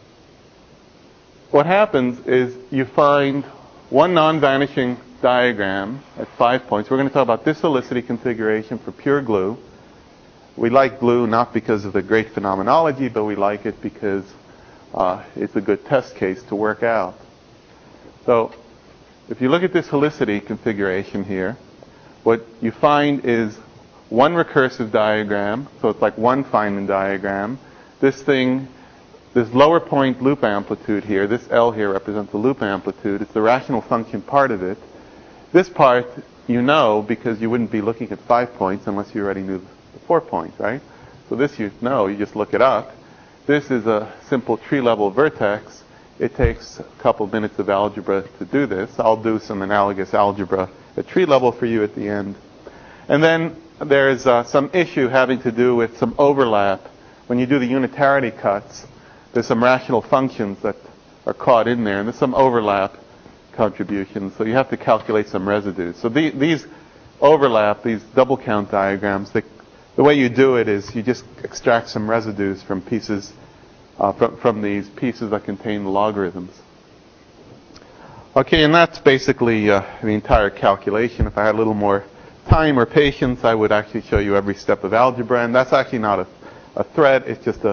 [SPEAKER 1] what happens is you find one non-vanishing diagram at 5 points. We're going to talk about this helicity configuration for pure glue. We like glue not because of the great phenomenology, but we like it because it's a good test case to work out. So if you look at this helicity configuration here, what you find is one recursive diagram. So it's like one Feynman diagram. This lower point loop amplitude here, this L here represents the loop amplitude. It's the rational function part of it. This part you know because you wouldn't be looking at 5 points unless you already knew the 4 points, right? So this you know, you just look it up. This is a simple tree-level vertex. It takes a couple minutes of algebra to do this. I'll do some analogous algebra at tree level for you at the end. And then there's some issue having to do with some overlap. When you do the unitarity cuts, there's some rational functions that are caught in there, and there's some overlap contributions. So you have to calculate some residues. So these overlap, these double count diagrams, the way you do it is you just extract some residues from pieces, from these pieces that contain the logarithms. Okay, and that's basically the entire calculation. If I had a little more time or patience, I would actually show you every step of algebra, and that's actually not a threat. It's just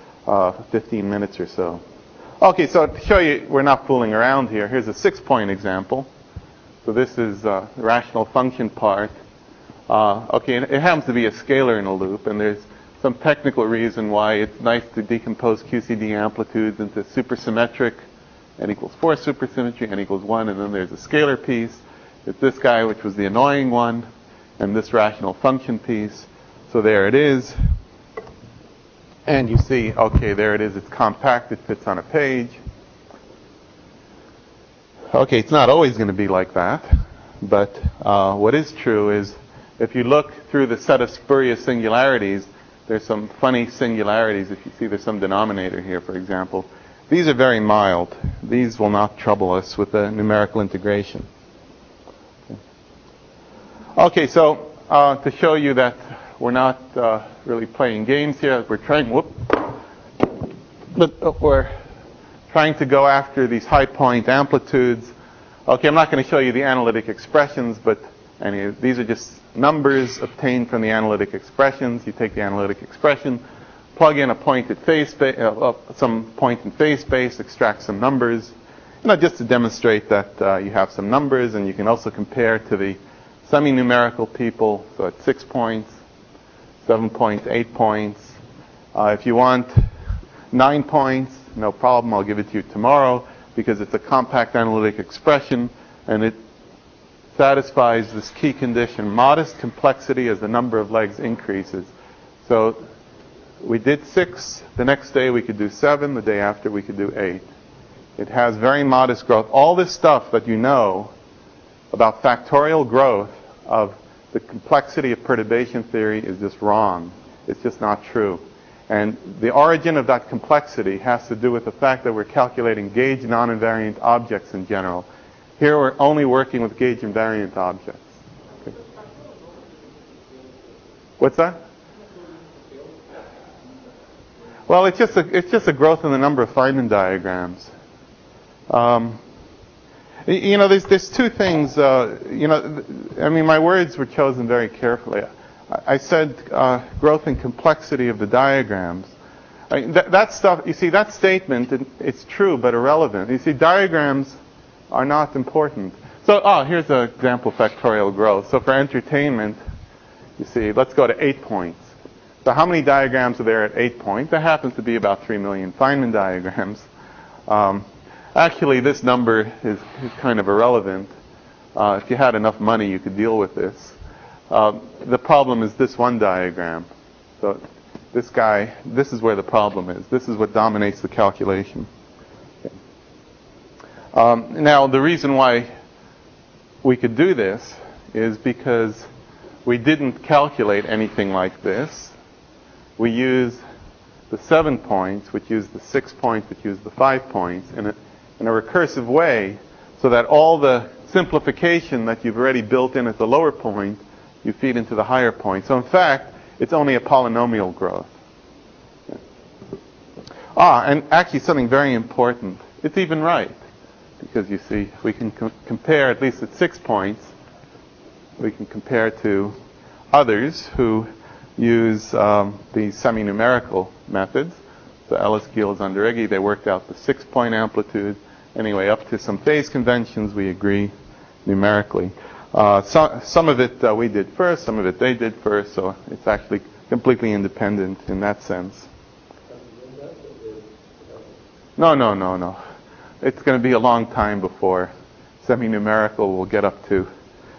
[SPEAKER 1] 15 minutes or so. Okay, so to show you we're not fooling around here, here's a 6-point example. So this is the rational function part. Okay, and it happens to be a scalar in a loop, and there's some technical reason why it's nice to decompose QCD amplitudes into supersymmetric, n equals 4 supersymmetry, n equals 1, and then there's a scalar piece. It's this guy, which was the annoying one, and this rational function piece. So there it is. And you see, okay, there it is. It's compact. It fits on a page. Okay, it's not always going to be like that. But what is true is if you look through the set of spurious singularities, there's some funny singularities. If you see there's some denominator here, for example. These are very mild. These will not trouble us with the numerical integration. Okay, so to show you that we're not really playing games here, we're trying to go after these high point amplitudes. Okay, I'm not going to show you the analytic expressions, but these are just numbers obtained from the analytic expressions. You take the analytic expression, plug in a point at phase space, some point in phase space, extract some numbers, just to demonstrate that you have some numbers, and you can also compare to the semi-numerical people. So at 6 points, 7 points, 8 points. If you want 9 points, no problem. I'll give it to you tomorrow because it's a compact analytic expression, and it satisfies this key condition, modest complexity as the number of legs increases. So we did 6. The next day we could do 7. The day after we could do 8. It has very modest growth. All this stuff that you know about factorial growth of the complexity of perturbation theory is just wrong. It's just not true. And the origin of that complexity has to do with the fact that we're calculating gauge non-invariant objects in general. Here we're only working with gauge invariant objects. Okay. What's that? Well, it's just a growth in the number of Feynman diagrams. There's two things. My words were chosen very carefully. I said growth and complexity of the diagrams. That stuff, you see, that statement, it's true but irrelevant. You see, diagrams are not important. So, here's an example of factorial growth. So for entertainment, you see, let's go to 8 points. So how many diagrams are there at 8 points? That happens to be about 3 million Feynman diagrams. Actually, this number is kind of irrelevant. If you had enough money, you could deal with this. The problem is this one diagram. So this guy, this is where the problem is. This is what dominates the calculation. Now, the reason why we could do this is because we didn't calculate anything like this. We use the 7 points, which use the 6 points, which use the 5 points in a recursive way, so that all the simplification that you've already built in at the lower point, you feed into the higher point. So in fact, it's only a polynomial growth. And actually something very important. It's even right. Because you see, we can compare, at least at 6 points, we can compare to others who use the semi-numerical methods. So Ellis, Gill, Zondereggi, they worked out the 6-point amplitude. Anyway, up to some phase conventions, we agree numerically. Some of it we did first, some of it they did first, so it's actually completely independent in that sense. No. It's going to be a long time before semi-numerical will get up to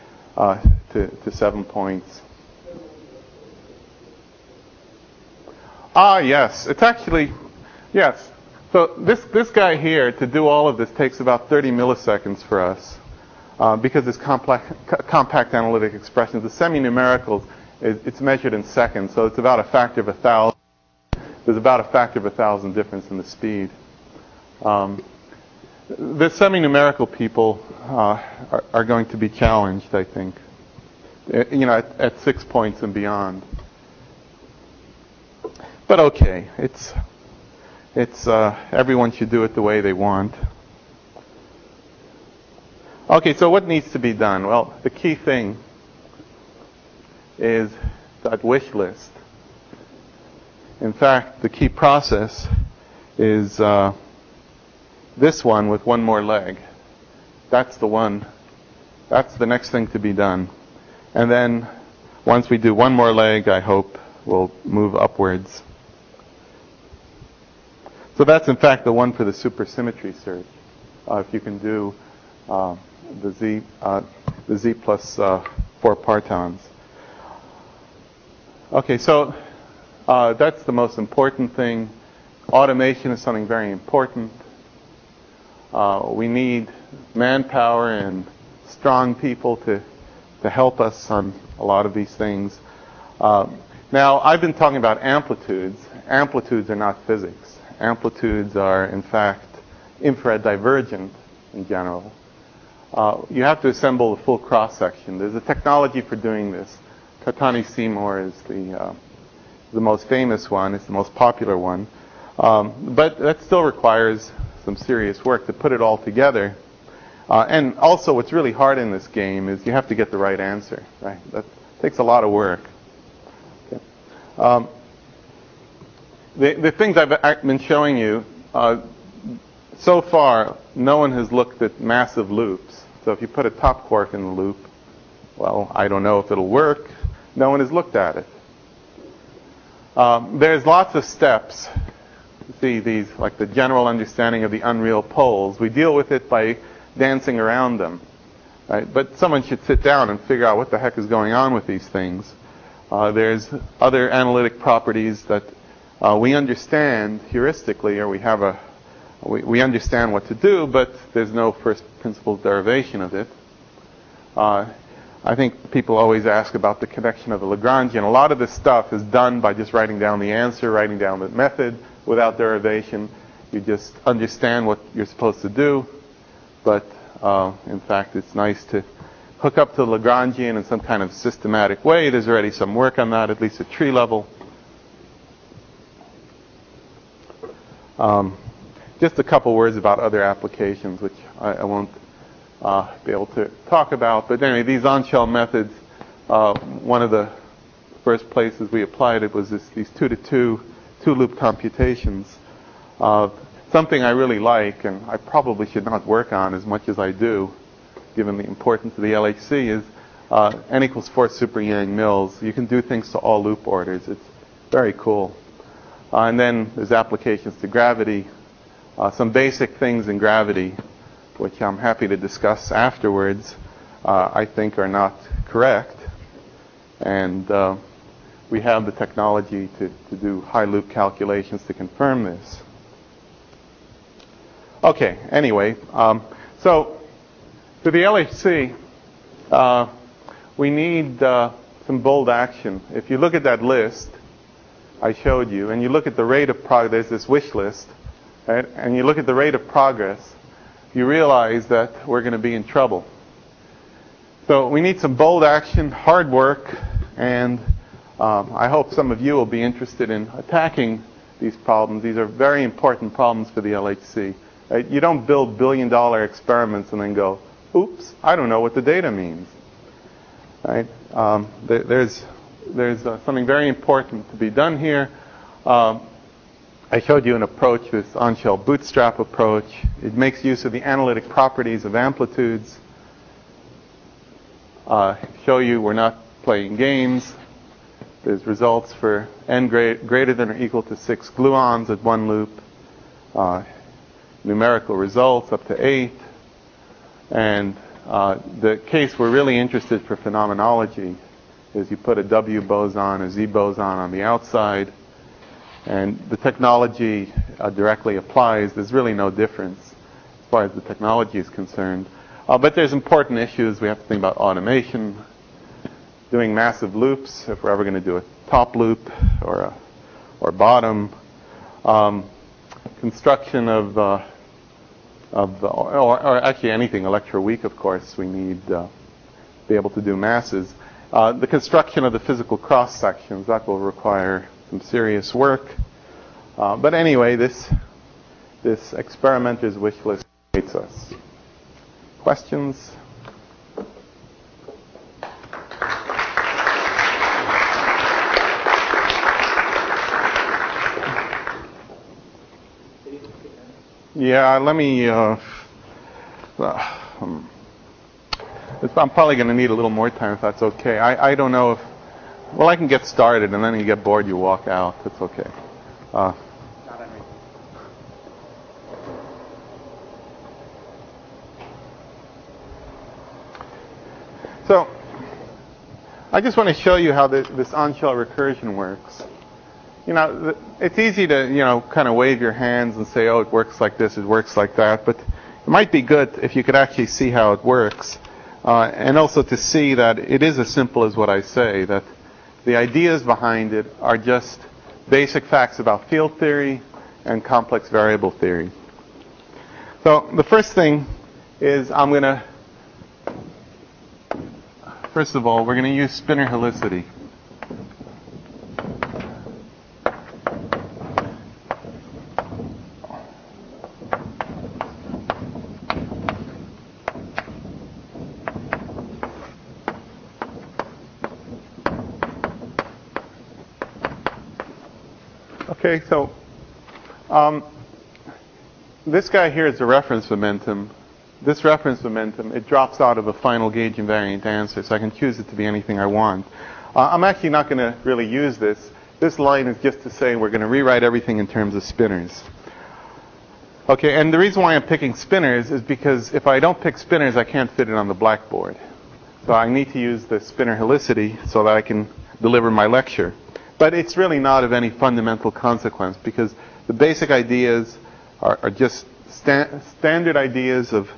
[SPEAKER 1] 7 points. Yes. It's actually, yes. So this guy here, to do all of this, takes about 30 milliseconds for us because it's compact analytic expressions. The semi-numericals, it's measured in seconds, so it's about a factor of 1,000. There's about a factor of 1,000 difference in the speed. The semi-numerical people are going to be challenged, I think, at 6 points and beyond. But okay, it's everyone should do it the way they want. Okay, so what needs to be done? Well, the key thing is that wish list. In fact, the key process is this one with one more leg. That's the one. That's the next thing to be done. And then once we do one more leg, I hope we'll move upwards. So that's in fact the one for the supersymmetry search. If you can do the Z plus 4 partons. Okay, so that's the most important thing. Automation is something very important. We need manpower and strong people to help us on a lot of these things. Now, I've been talking about amplitudes. Amplitudes are not physics. Amplitudes are, in fact, infrared divergent in general. You have to assemble the full cross-section. There's a technology for doing this. Catani-Seymour is the most famous one. It's the most popular one. But that still requires some serious work to put it all together. And also, what's really hard in this game is you have to get the right answer. Right? That takes a lot of work. Okay. The things I've been showing you, so far, no one has looked at massive loops. So if you put a top quark in the loop, well, I don't know if it'll work. No one has looked at it. There's lots of steps. See these, like the general understanding of the unreal poles. We deal with it by dancing around them. Right? But someone should sit down and figure out what the heck is going on with these things. There's other analytic properties that we understand heuristically, or we understand what to do, but there's no first principles derivation of it. I think people always ask about the connection of the Lagrangian. A lot of this stuff is done by just writing down the answer, writing down the method without derivation. You just understand what you're supposed to do, but in fact it's nice to hook up to the Lagrangian in some kind of systematic way. There's already some work on that, at least at tree level. just a couple words about other applications, which I won't be able to talk about. But anyway, these on-shell methods, one of the first places we applied it was these 2-to-2 two-loop computations. Something I really like, and I probably should not work on as much as I do, given the importance of the LHC, is n equals 4 super Yang-Mills. You can do things to all loop orders. It's very cool. And then there's applications to gravity. Some basic things in gravity, which I'm happy to discuss afterwards, I think are not correct. And we have the technology to do high loop calculations to confirm this. Okay, anyway, so for the LHC, we need some bold action. If you look at that list I showed you, and you look at the rate of progress, there's this wish list, right? And you look at the rate of progress, you realize that we're going to be in trouble. So we need some bold action, hard work, and I hope some of you will be interested in attacking these problems. These are very important problems for the LHC. Right? You don't build billion-dollar experiments and then go, oops, I don't know what the data means. Right? There's something very important to be done here. I showed you an approach, this on-shell bootstrap approach. It makes use of the analytic properties of amplitudes. Show you we're not playing games. There's results for n greater than or equal to 6 gluons at one loop. Numerical results up to 8. And the case we're really interested for phenomenology is you put a W boson, a Z boson on the outside, and the technology directly applies. There's really no difference as far as the technology is concerned. But there's important issues. We have to think about automation, doing massive loops, if we're ever going to do a top loop or bottom, construction of or actually anything electroweak, of course, we need to be able to do masses. The construction of the physical cross sections, that will require some serious work. But anyway, this experimenter's wish list hates us. Questions? Yeah, let me. I'm probably going to need a little more time if that's okay. I don't know if. Well, I can get started, and then you get bored, you walk out. That's okay. So, I just want to show you how this on-shell recursion works. You know, it's easy to, kind of wave your hands and say, oh, it works like this, it works like that. But it might be good if you could actually see how it works. And also to see that it is as simple as what I say, that the ideas behind it are just basic facts about field theory and complex variable theory. So the first thing is first of all, we're going to use spinor helicity. Okay, so this guy here is the reference momentum. This reference momentum, it drops out of a final gauge invariant answer, so I can choose it to be anything I want. I'm actually not going to really use this. This line is just to say we're going to rewrite everything in terms of spinors. Okay, and the reason why I'm picking spinors is because if I don't pick spinors, I can't fit it on the blackboard. So I need to use the spinor helicity so that I can deliver my lecture. But it's really not of any fundamental consequence because the basic ideas are just standard ideas of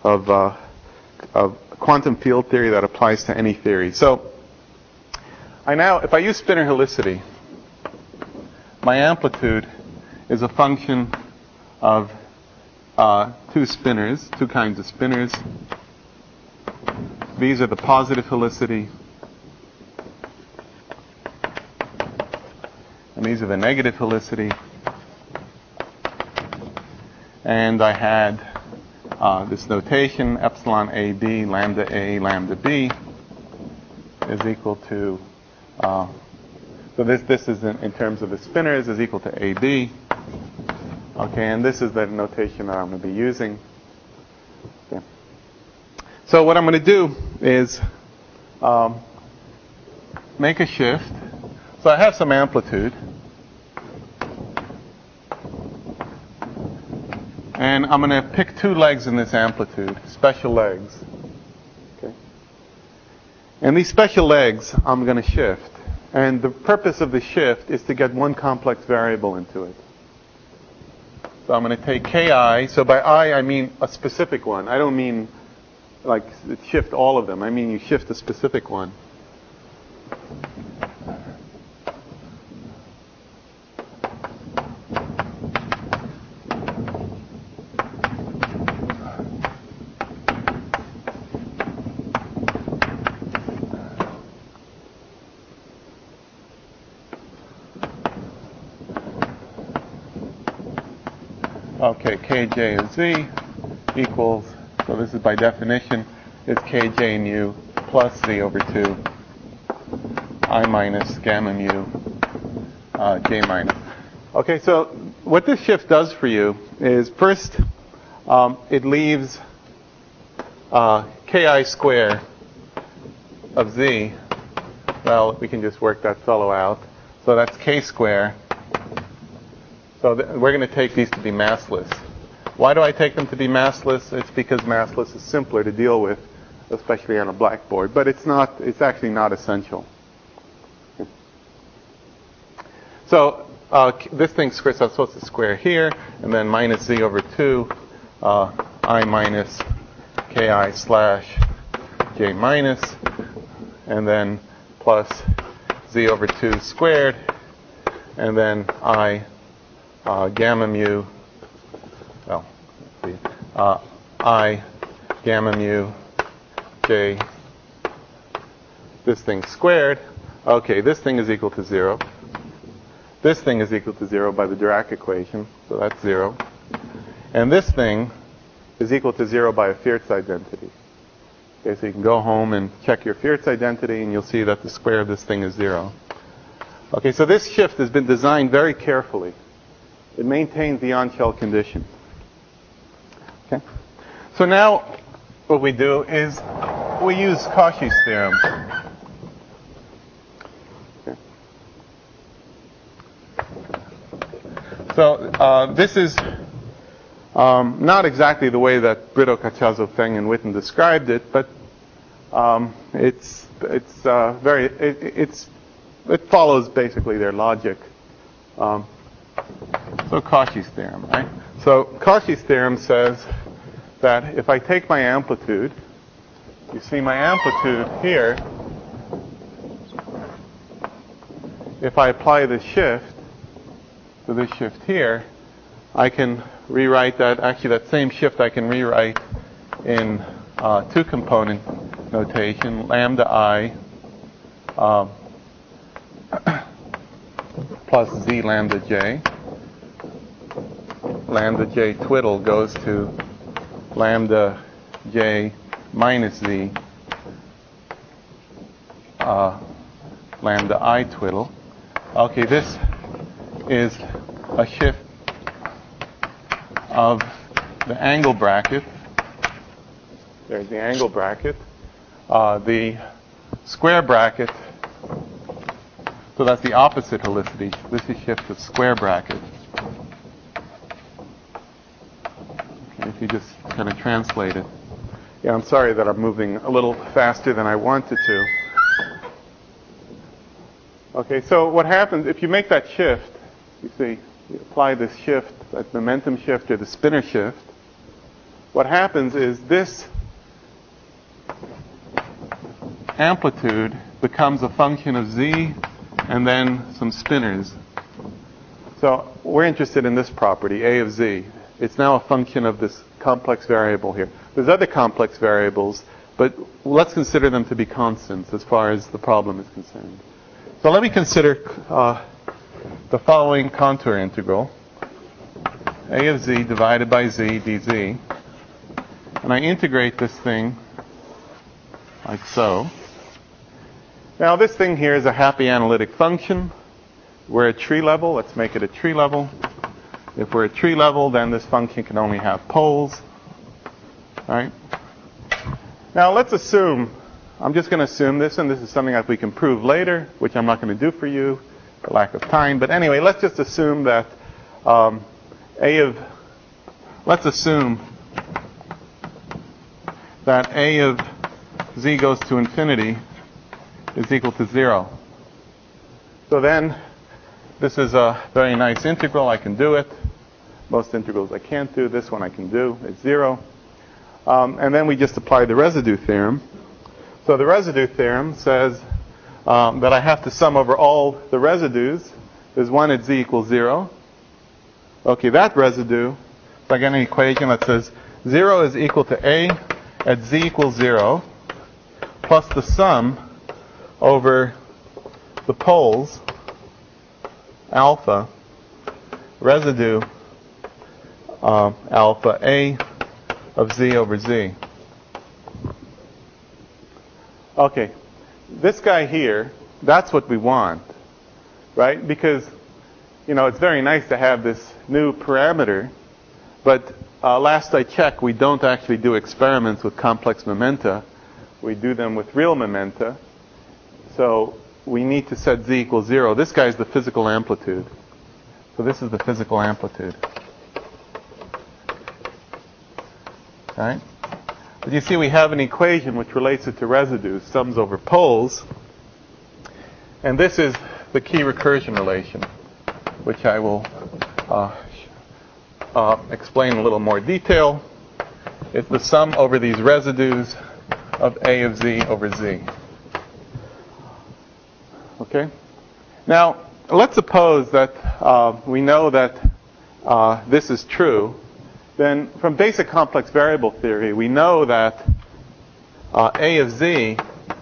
[SPEAKER 1] quantum field theory that applies to any theory. So if I use spinor helicity, my amplitude is a function of two kinds of spinors. These are the positive helicity, and these are the negative helicity. and I had this notation, epsilon AB, lambda A, lambda B is equal to, so this is in terms of the spinors is equal to AB. Okay, and this is the notation that I'm going to be using. Okay. So what I'm going to do is make a shift. So I have some amplitude. And I'm going to pick two legs in this amplitude, special legs. Okay. And these special legs I'm going to shift. And the purpose of the shift is to get one complex variable into it. So I'm going to take Ki. So by I mean a specific one. I don't mean like shift all of them. I mean you shift a specific one. Okay, Kj of Z equals, so this is by definition, is Kj mu plus Z over 2 I minus gamma mu J minus. Okay, so what this shift does for you is first it leaves Ki square of Z. Well, we can just work that fellow out. So that's K square. So we're going to take these to be massless. Why do I take them to be massless? It's because massless is simpler to deal with, especially on a blackboard. But it's not. It's actually not essential. So this thing squares. So I'm supposed to square here, and then minus Z over 2 I minus Ki slash J minus, and then plus Z over 2 squared, and then I gamma mu, well, let's see, I gamma mu J, this thing squared. Okay, this thing is equal to 0. This thing is equal to 0 by the Dirac equation, so that's 0. And this thing is equal to 0 by a Fierz identity. Okay, so you can go home and check your Fierz identity, and you'll see that the square of this thing is 0. Okay, so this shift has been designed very carefully. It maintains the on-shell condition. Okay. So now what we do is we use Cauchy's theorem. Okay. So this is not exactly the way that Brito, Cacciazzo, Feng, and Witten described it, but it follows basically their logic. So Cauchy's theorem, right? So Cauchy's theorem says that if I take my amplitude, you see my amplitude here, if I apply the shift to this shift here, I can rewrite that, actually that same shift I can rewrite in two-component notation, lambda I plus Z lambda J. Lambda J twiddle goes to lambda J minus Z lambda I twiddle. Okay, this is a shift of the angle bracket. There's the angle bracket. The square bracket, so that's the opposite helicity. This is shift of square bracket. Okay, if you just kind of translate it. Yeah, I'm sorry that I'm moving a little faster than I wanted to. Okay, so what happens if you make that shift, you see, you apply this shift, that momentum shift or the spinor shift, what happens is this amplitude becomes a function of Z and then some spinors. So we're interested in this property, A of Z. It's now a function of this complex variable here. There's other complex variables, but let's consider them to be constants as far as the problem is concerned. So let me consider the following contour integral. a of z divided by z dz. And I integrate this thing like so. Now this thing here is a happy analytic function. We're at tree level. Let's make it a tree level. If we're at tree level, then this function can only have poles. All right? Now let's assume, I'm just going to assume this, and this is something that we can prove later, which I'm not going to do for you for lack of time. But anyway, let's just assume that let's assume that a of z goes to infinity is equal to 0. So then, this is a very nice integral. I can do it. Most integrals I can't do. This one I can do. It's 0. And then we just apply the residue theorem. So the residue theorem says that I have to sum over all the residues. There's one at z equals 0. Okay, that residue, so I get an equation that says 0 is equal to a at z equals 0 plus the sum over the poles alpha residue alpha a of z over z. Okay, this guy here, that's what we want, right? Because, it's very nice to have this new parameter, but last I checked, we don't actually do experiments with complex momenta. We do them with real momenta. So we need to set z equals 0. This guy is the physical amplitude. So this is the physical amplitude. Right? But you see we have an equation which relates it to residues, sums over poles. And this is the key recursion relation, which I will explain in a little more detail. It's the sum over these residues of a of z over z. Okay? Now, let's suppose that we know that this is true. Then from basic complex variable theory, we know that a of z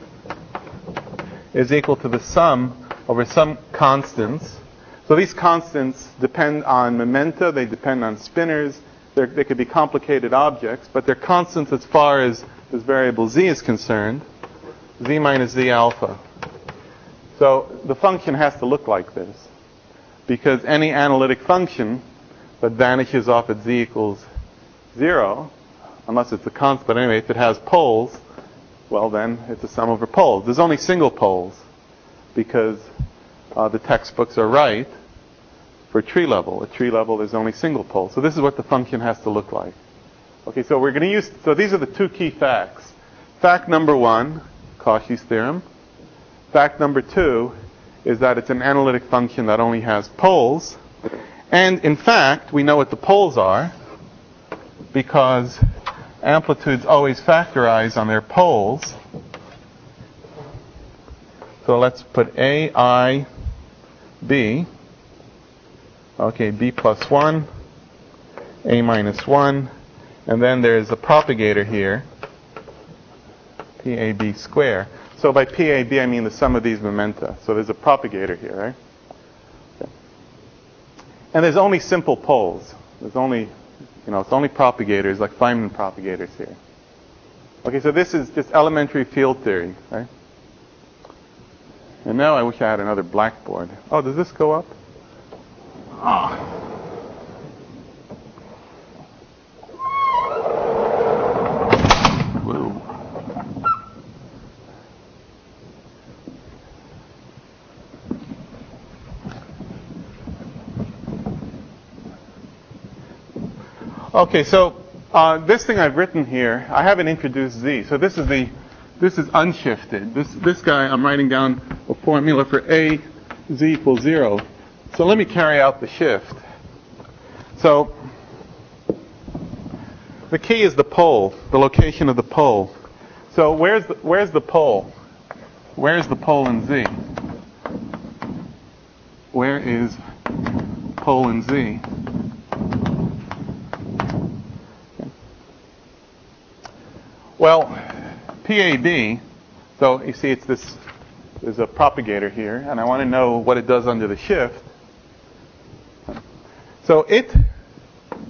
[SPEAKER 1] is equal to the sum over some constants. So these constants depend on momenta, they depend on spinors, they could be complicated objects, but they're constants as far as this variable z is concerned, z minus z alpha. So the function has to look like this, because any analytic function that vanishes off at z equals 0, unless it's a constant, but anyway, if it has poles, well then it's a sum over poles. There's only single poles, because the textbooks are right for tree level. At tree level, there's only single poles. So this is what the function has to look like. Okay, so we're going to use, so these are the two key facts. Fact number 1, Cauchy's theorem. Fact number 2 is that it's an analytic function that only has poles. And in fact, we know what the poles are because amplitudes always factorize on their poles. So let's put A, I, B. Okay, B plus 1, A minus 1. And then there's a propagator here, PAB square. So by PAB, I mean the sum of these momenta. So there's a propagator here, right? Okay. And there's only simple poles. There's only, it's only propagators, like Feynman propagators here. Okay, so this is just elementary field theory, right? And now I wish I had another blackboard. Oh, does this go up? Ah. Okay, so this thing I've written here, I haven't introduced z. So this is unshifted. This guy, I'm writing down a formula for a z equals 0. So let me carry out the shift. So the key is the pole, the location of the pole. So where's the pole? Where's the pole in z? Where is pole in z? Well, PAB, so you see there's a propagator here, and I want to know what it does under the shift. So it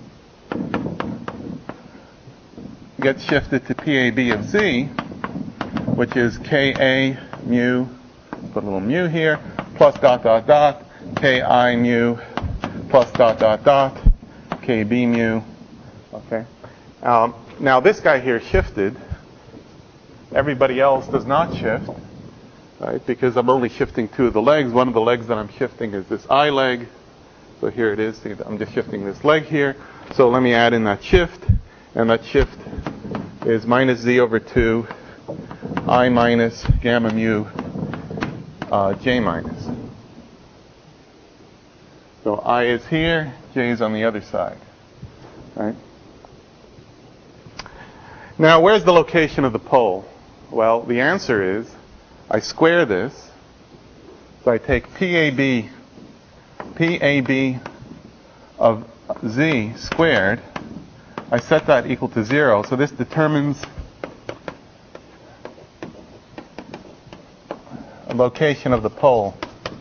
[SPEAKER 1] gets shifted to PAB of Z, which is Ka mu, put a little mu here, plus dot dot dot, Ki mu, plus dot dot dot, Kb mu. Okay. Now this guy here shifted. Everybody else does not shift, right? Because I'm only shifting two of the legs. One of the legs that I'm shifting is this I leg. So here it is. See, I'm just shifting this leg here. So let me add in that shift. And that shift is minus Z over 2 I minus gamma mu J minus. So I is here, J is on the other side. Right? Now, where's the location of the pole? Well, the answer is I square this. So I take PAB of Z squared. I set that equal to 0. So this determines a location of the pole.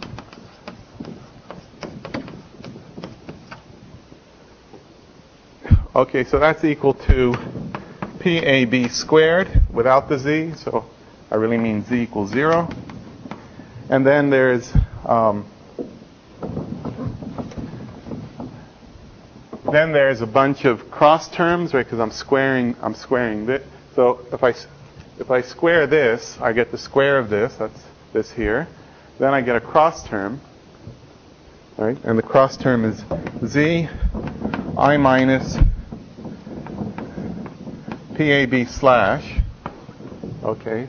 [SPEAKER 1] Okay, so that's equal to PAB squared without the Z. So I really mean Z equals 0. And then there's a bunch of cross terms, right? Because I'm squaring this. So if I square this, I get the square of this. That's this here. Then I get a cross term, right? And the cross term is Z I minus PAB slash, okay,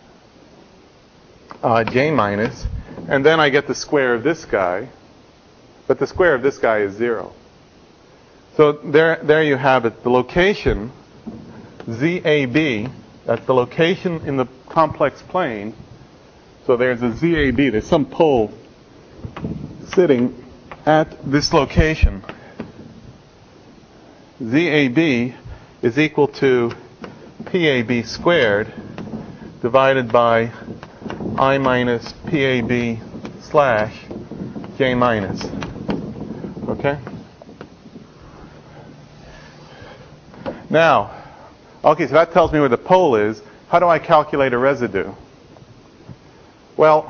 [SPEAKER 1] J minus, and then I get the square of this guy, but the square of this guy is 0. So there you have it. The location, ZAB, that's the location in the complex plane. So there's a ZAB, there's some pole sitting at this location. ZAB is equal to PAB squared divided by I minus PAB slash J minus. Okay? Now, okay, so that tells me where the pole is. How do I calculate a residue? Well,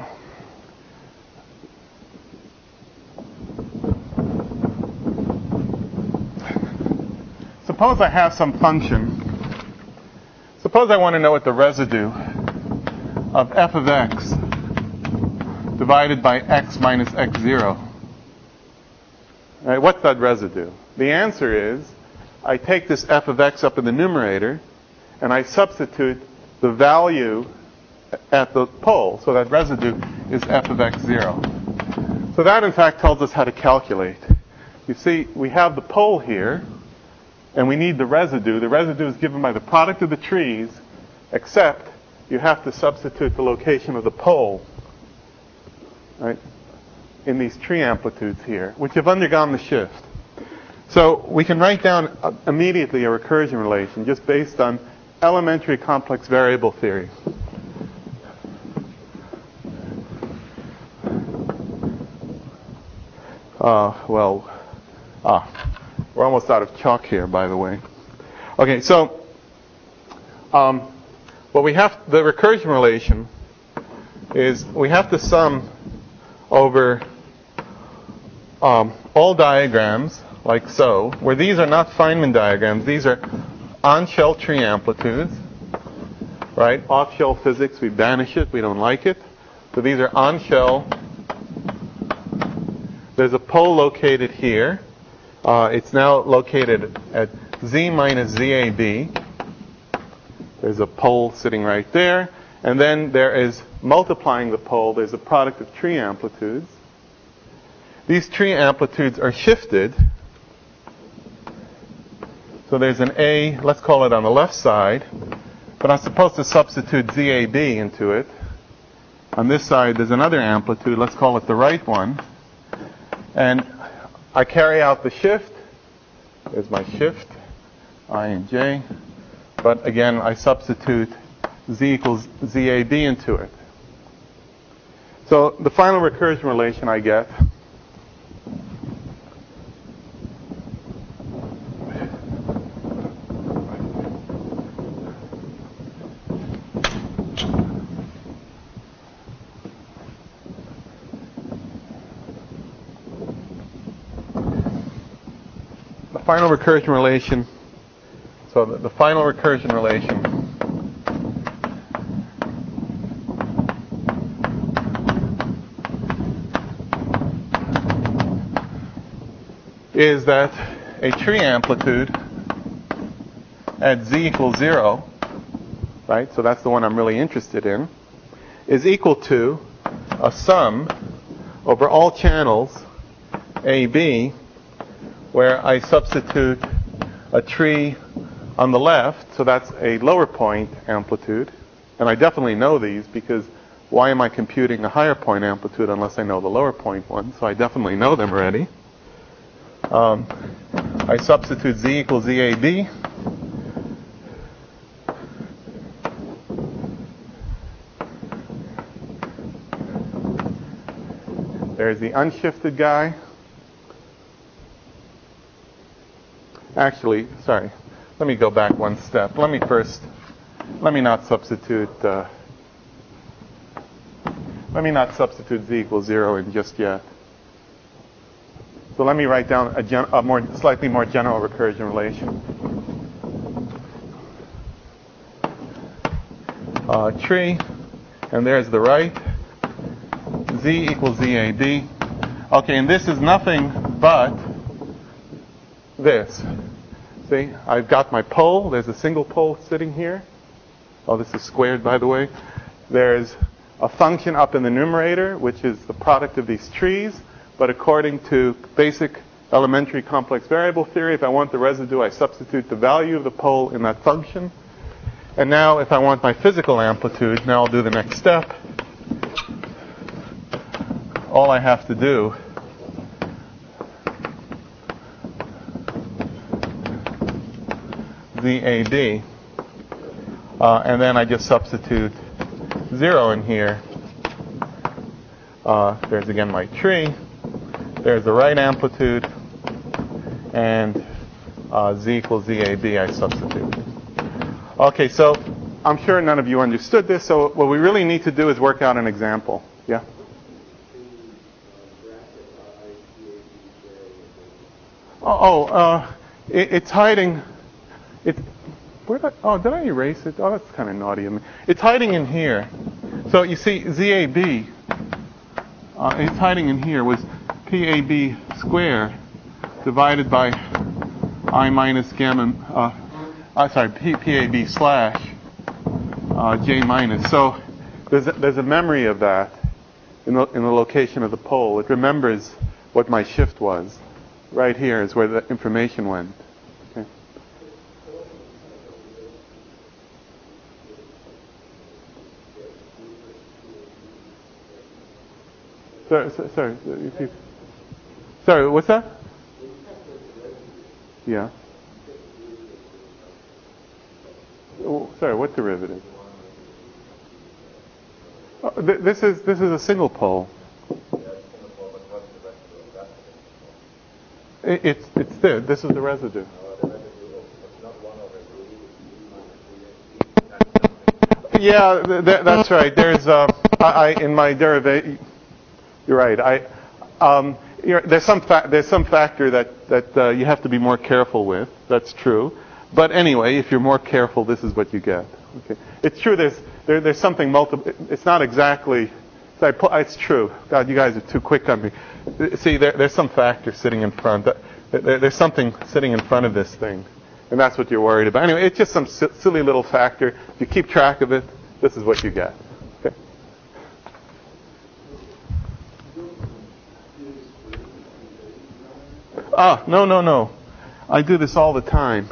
[SPEAKER 1] suppose I have some function. Suppose I want to know what the residue of f of x divided by x minus x0. Right, what's that residue? The answer is I take this f of x up in the numerator and I substitute the value at the pole. So that residue is f of x0. So that in fact tells us how to calculate. You see, we have the pole here. And we need the residue. The residue is given by the product of the trees, except you have to substitute the location of the pole, right, in these tree amplitudes here, which have undergone the shift. So we can write down immediately a recursion relation just based on elementary complex variable theory. We're almost out of chalk here, by the way. Okay, so what we have, the recursion relation is we have to sum over all diagrams like so, where these are not Feynman diagrams. These are on-shell tree amplitudes, right? Off-shell physics, we banish it, we don't like it. So these are on-shell. There's a pole located here. It's now located at Z minus ZAB. There's a pole sitting right there. And then there is, multiplying the pole, there's a product of tree amplitudes. These tree amplitudes are shifted. So there's an A, let's call it on the left side. But I'm supposed to substitute ZAB into it. On this side, there's another amplitude. Let's call it the right one. And I carry out the shift. There's my shift, I and J. But again, I substitute Z equals ZAB into it. So the final recursion relation I get final recursion relation. So the final recursion relation is that a tree amplitude at z equals 0, right? So that's the one I'm really interested in, is equal to a sum over all channels AB, where I substitute a tree on the left, so that's a lower point amplitude. And I definitely know these, because why am I computing a higher point amplitude unless I know the lower point one? So I definitely know them already. I substitute z equals ZAB. There's the unshifted guy. Actually, sorry. Let me go back one step. Let me not substitute z equals 0 in just yet. So let me write down a slightly more general recursion relation. Tree, and there's the right. Z equals ZAB. Okay, and this is nothing but this. See, I've got my pole. There's a single pole sitting here. Oh, this is squared, by the way. There's a function up in the numerator, which is the product of these trees. But according to basic elementary complex variable theory, if I want the residue, I substitute the value of the pole in that function. And now, if I want my physical amplitude, now I'll do the next step. All I have to do ZAD, and then I just substitute 0 in here. There's again my tree. There's the right amplitude, and Z equals ZAB I substitute. Okay, so I'm sure none of you understood this, so what we really need to do is work out an example. Yeah? It's hiding. Did I erase it? Oh, that's kind of naughty of me. It's hiding in here. So you see, ZAB, it's hiding in here, was PAB squared divided by I minus gamma, PAB slash J minus. So there's a memory of that in the location of the pole. It remembers what my shift was. Right here is where the information went. Okay. Sorry, what's that? Yeah. Oh, sorry, what derivative? This is a single pole. It's there. This is the residue. Yeah, that's right. There's in my derivation. You're right. There's some factor that you have to be more careful with. That's true. But anyway, if you're more careful, this is what you get. Okay. It's true. There's something multiple. It's not exactly. It's true. God, you guys are too quick on me. See, there's some factor sitting in front. There's something sitting in front of this thing, and that's what you're worried about. Anyway, it's just some silly little factor. If you keep track of it, this is what you get. Okay. No. I do this all the time.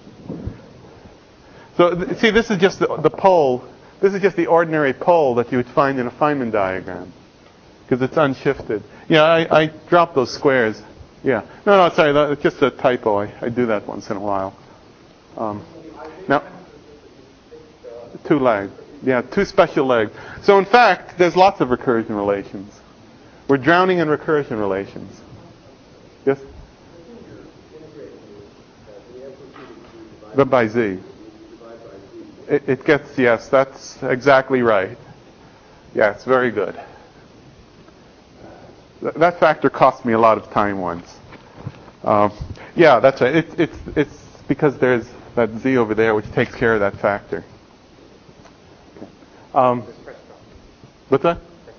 [SPEAKER 1] So, see, this is just the pole. This is just the ordinary pole that you would find in a Feynman diagram, because it's unshifted. Yeah, I dropped those squares. Yeah. No, sorry, it's just a typo. I do that once in a while. Now, 2 legs. Yeah, 2 special legs. So, in fact, there's lots of recursion relations. We're drowning in recursion relations. Yes? But by Z. It gets, yes, that's exactly right. Yes, very good. That factor cost me a lot of time once. Yeah, that's right. It's because there's that z over there which takes care of that factor. What's that?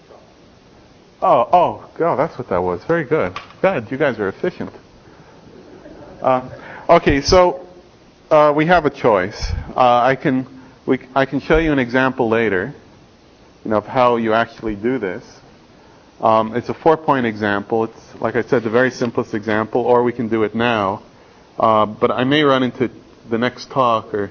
[SPEAKER 1] Oh, that's what that was. Very good. Good. You guys are efficient. Okay, so we have a choice. I can show you an example later, of how you actually do this. It's a 4-point example. It's, like I said, the very simplest example, or we can do it now. But I may run into the next talk or.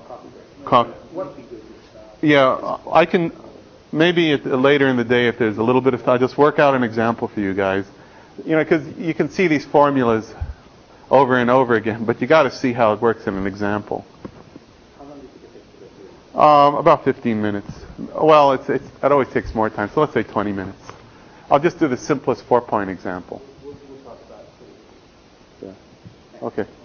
[SPEAKER 1] Yeah, I can. Maybe later in the day, if there's a little bit of time, just work out an example for you guys. Because you can see these formulas over and over again, but you got to see how it works in an example.
[SPEAKER 2] How long do you think it takes to go through?
[SPEAKER 1] About 15 minutes. Well, it always takes more time, so let's say 20 minutes. I'll just do the simplest 4-point example.
[SPEAKER 2] We'll talk about it.
[SPEAKER 1] Yeah. Okay.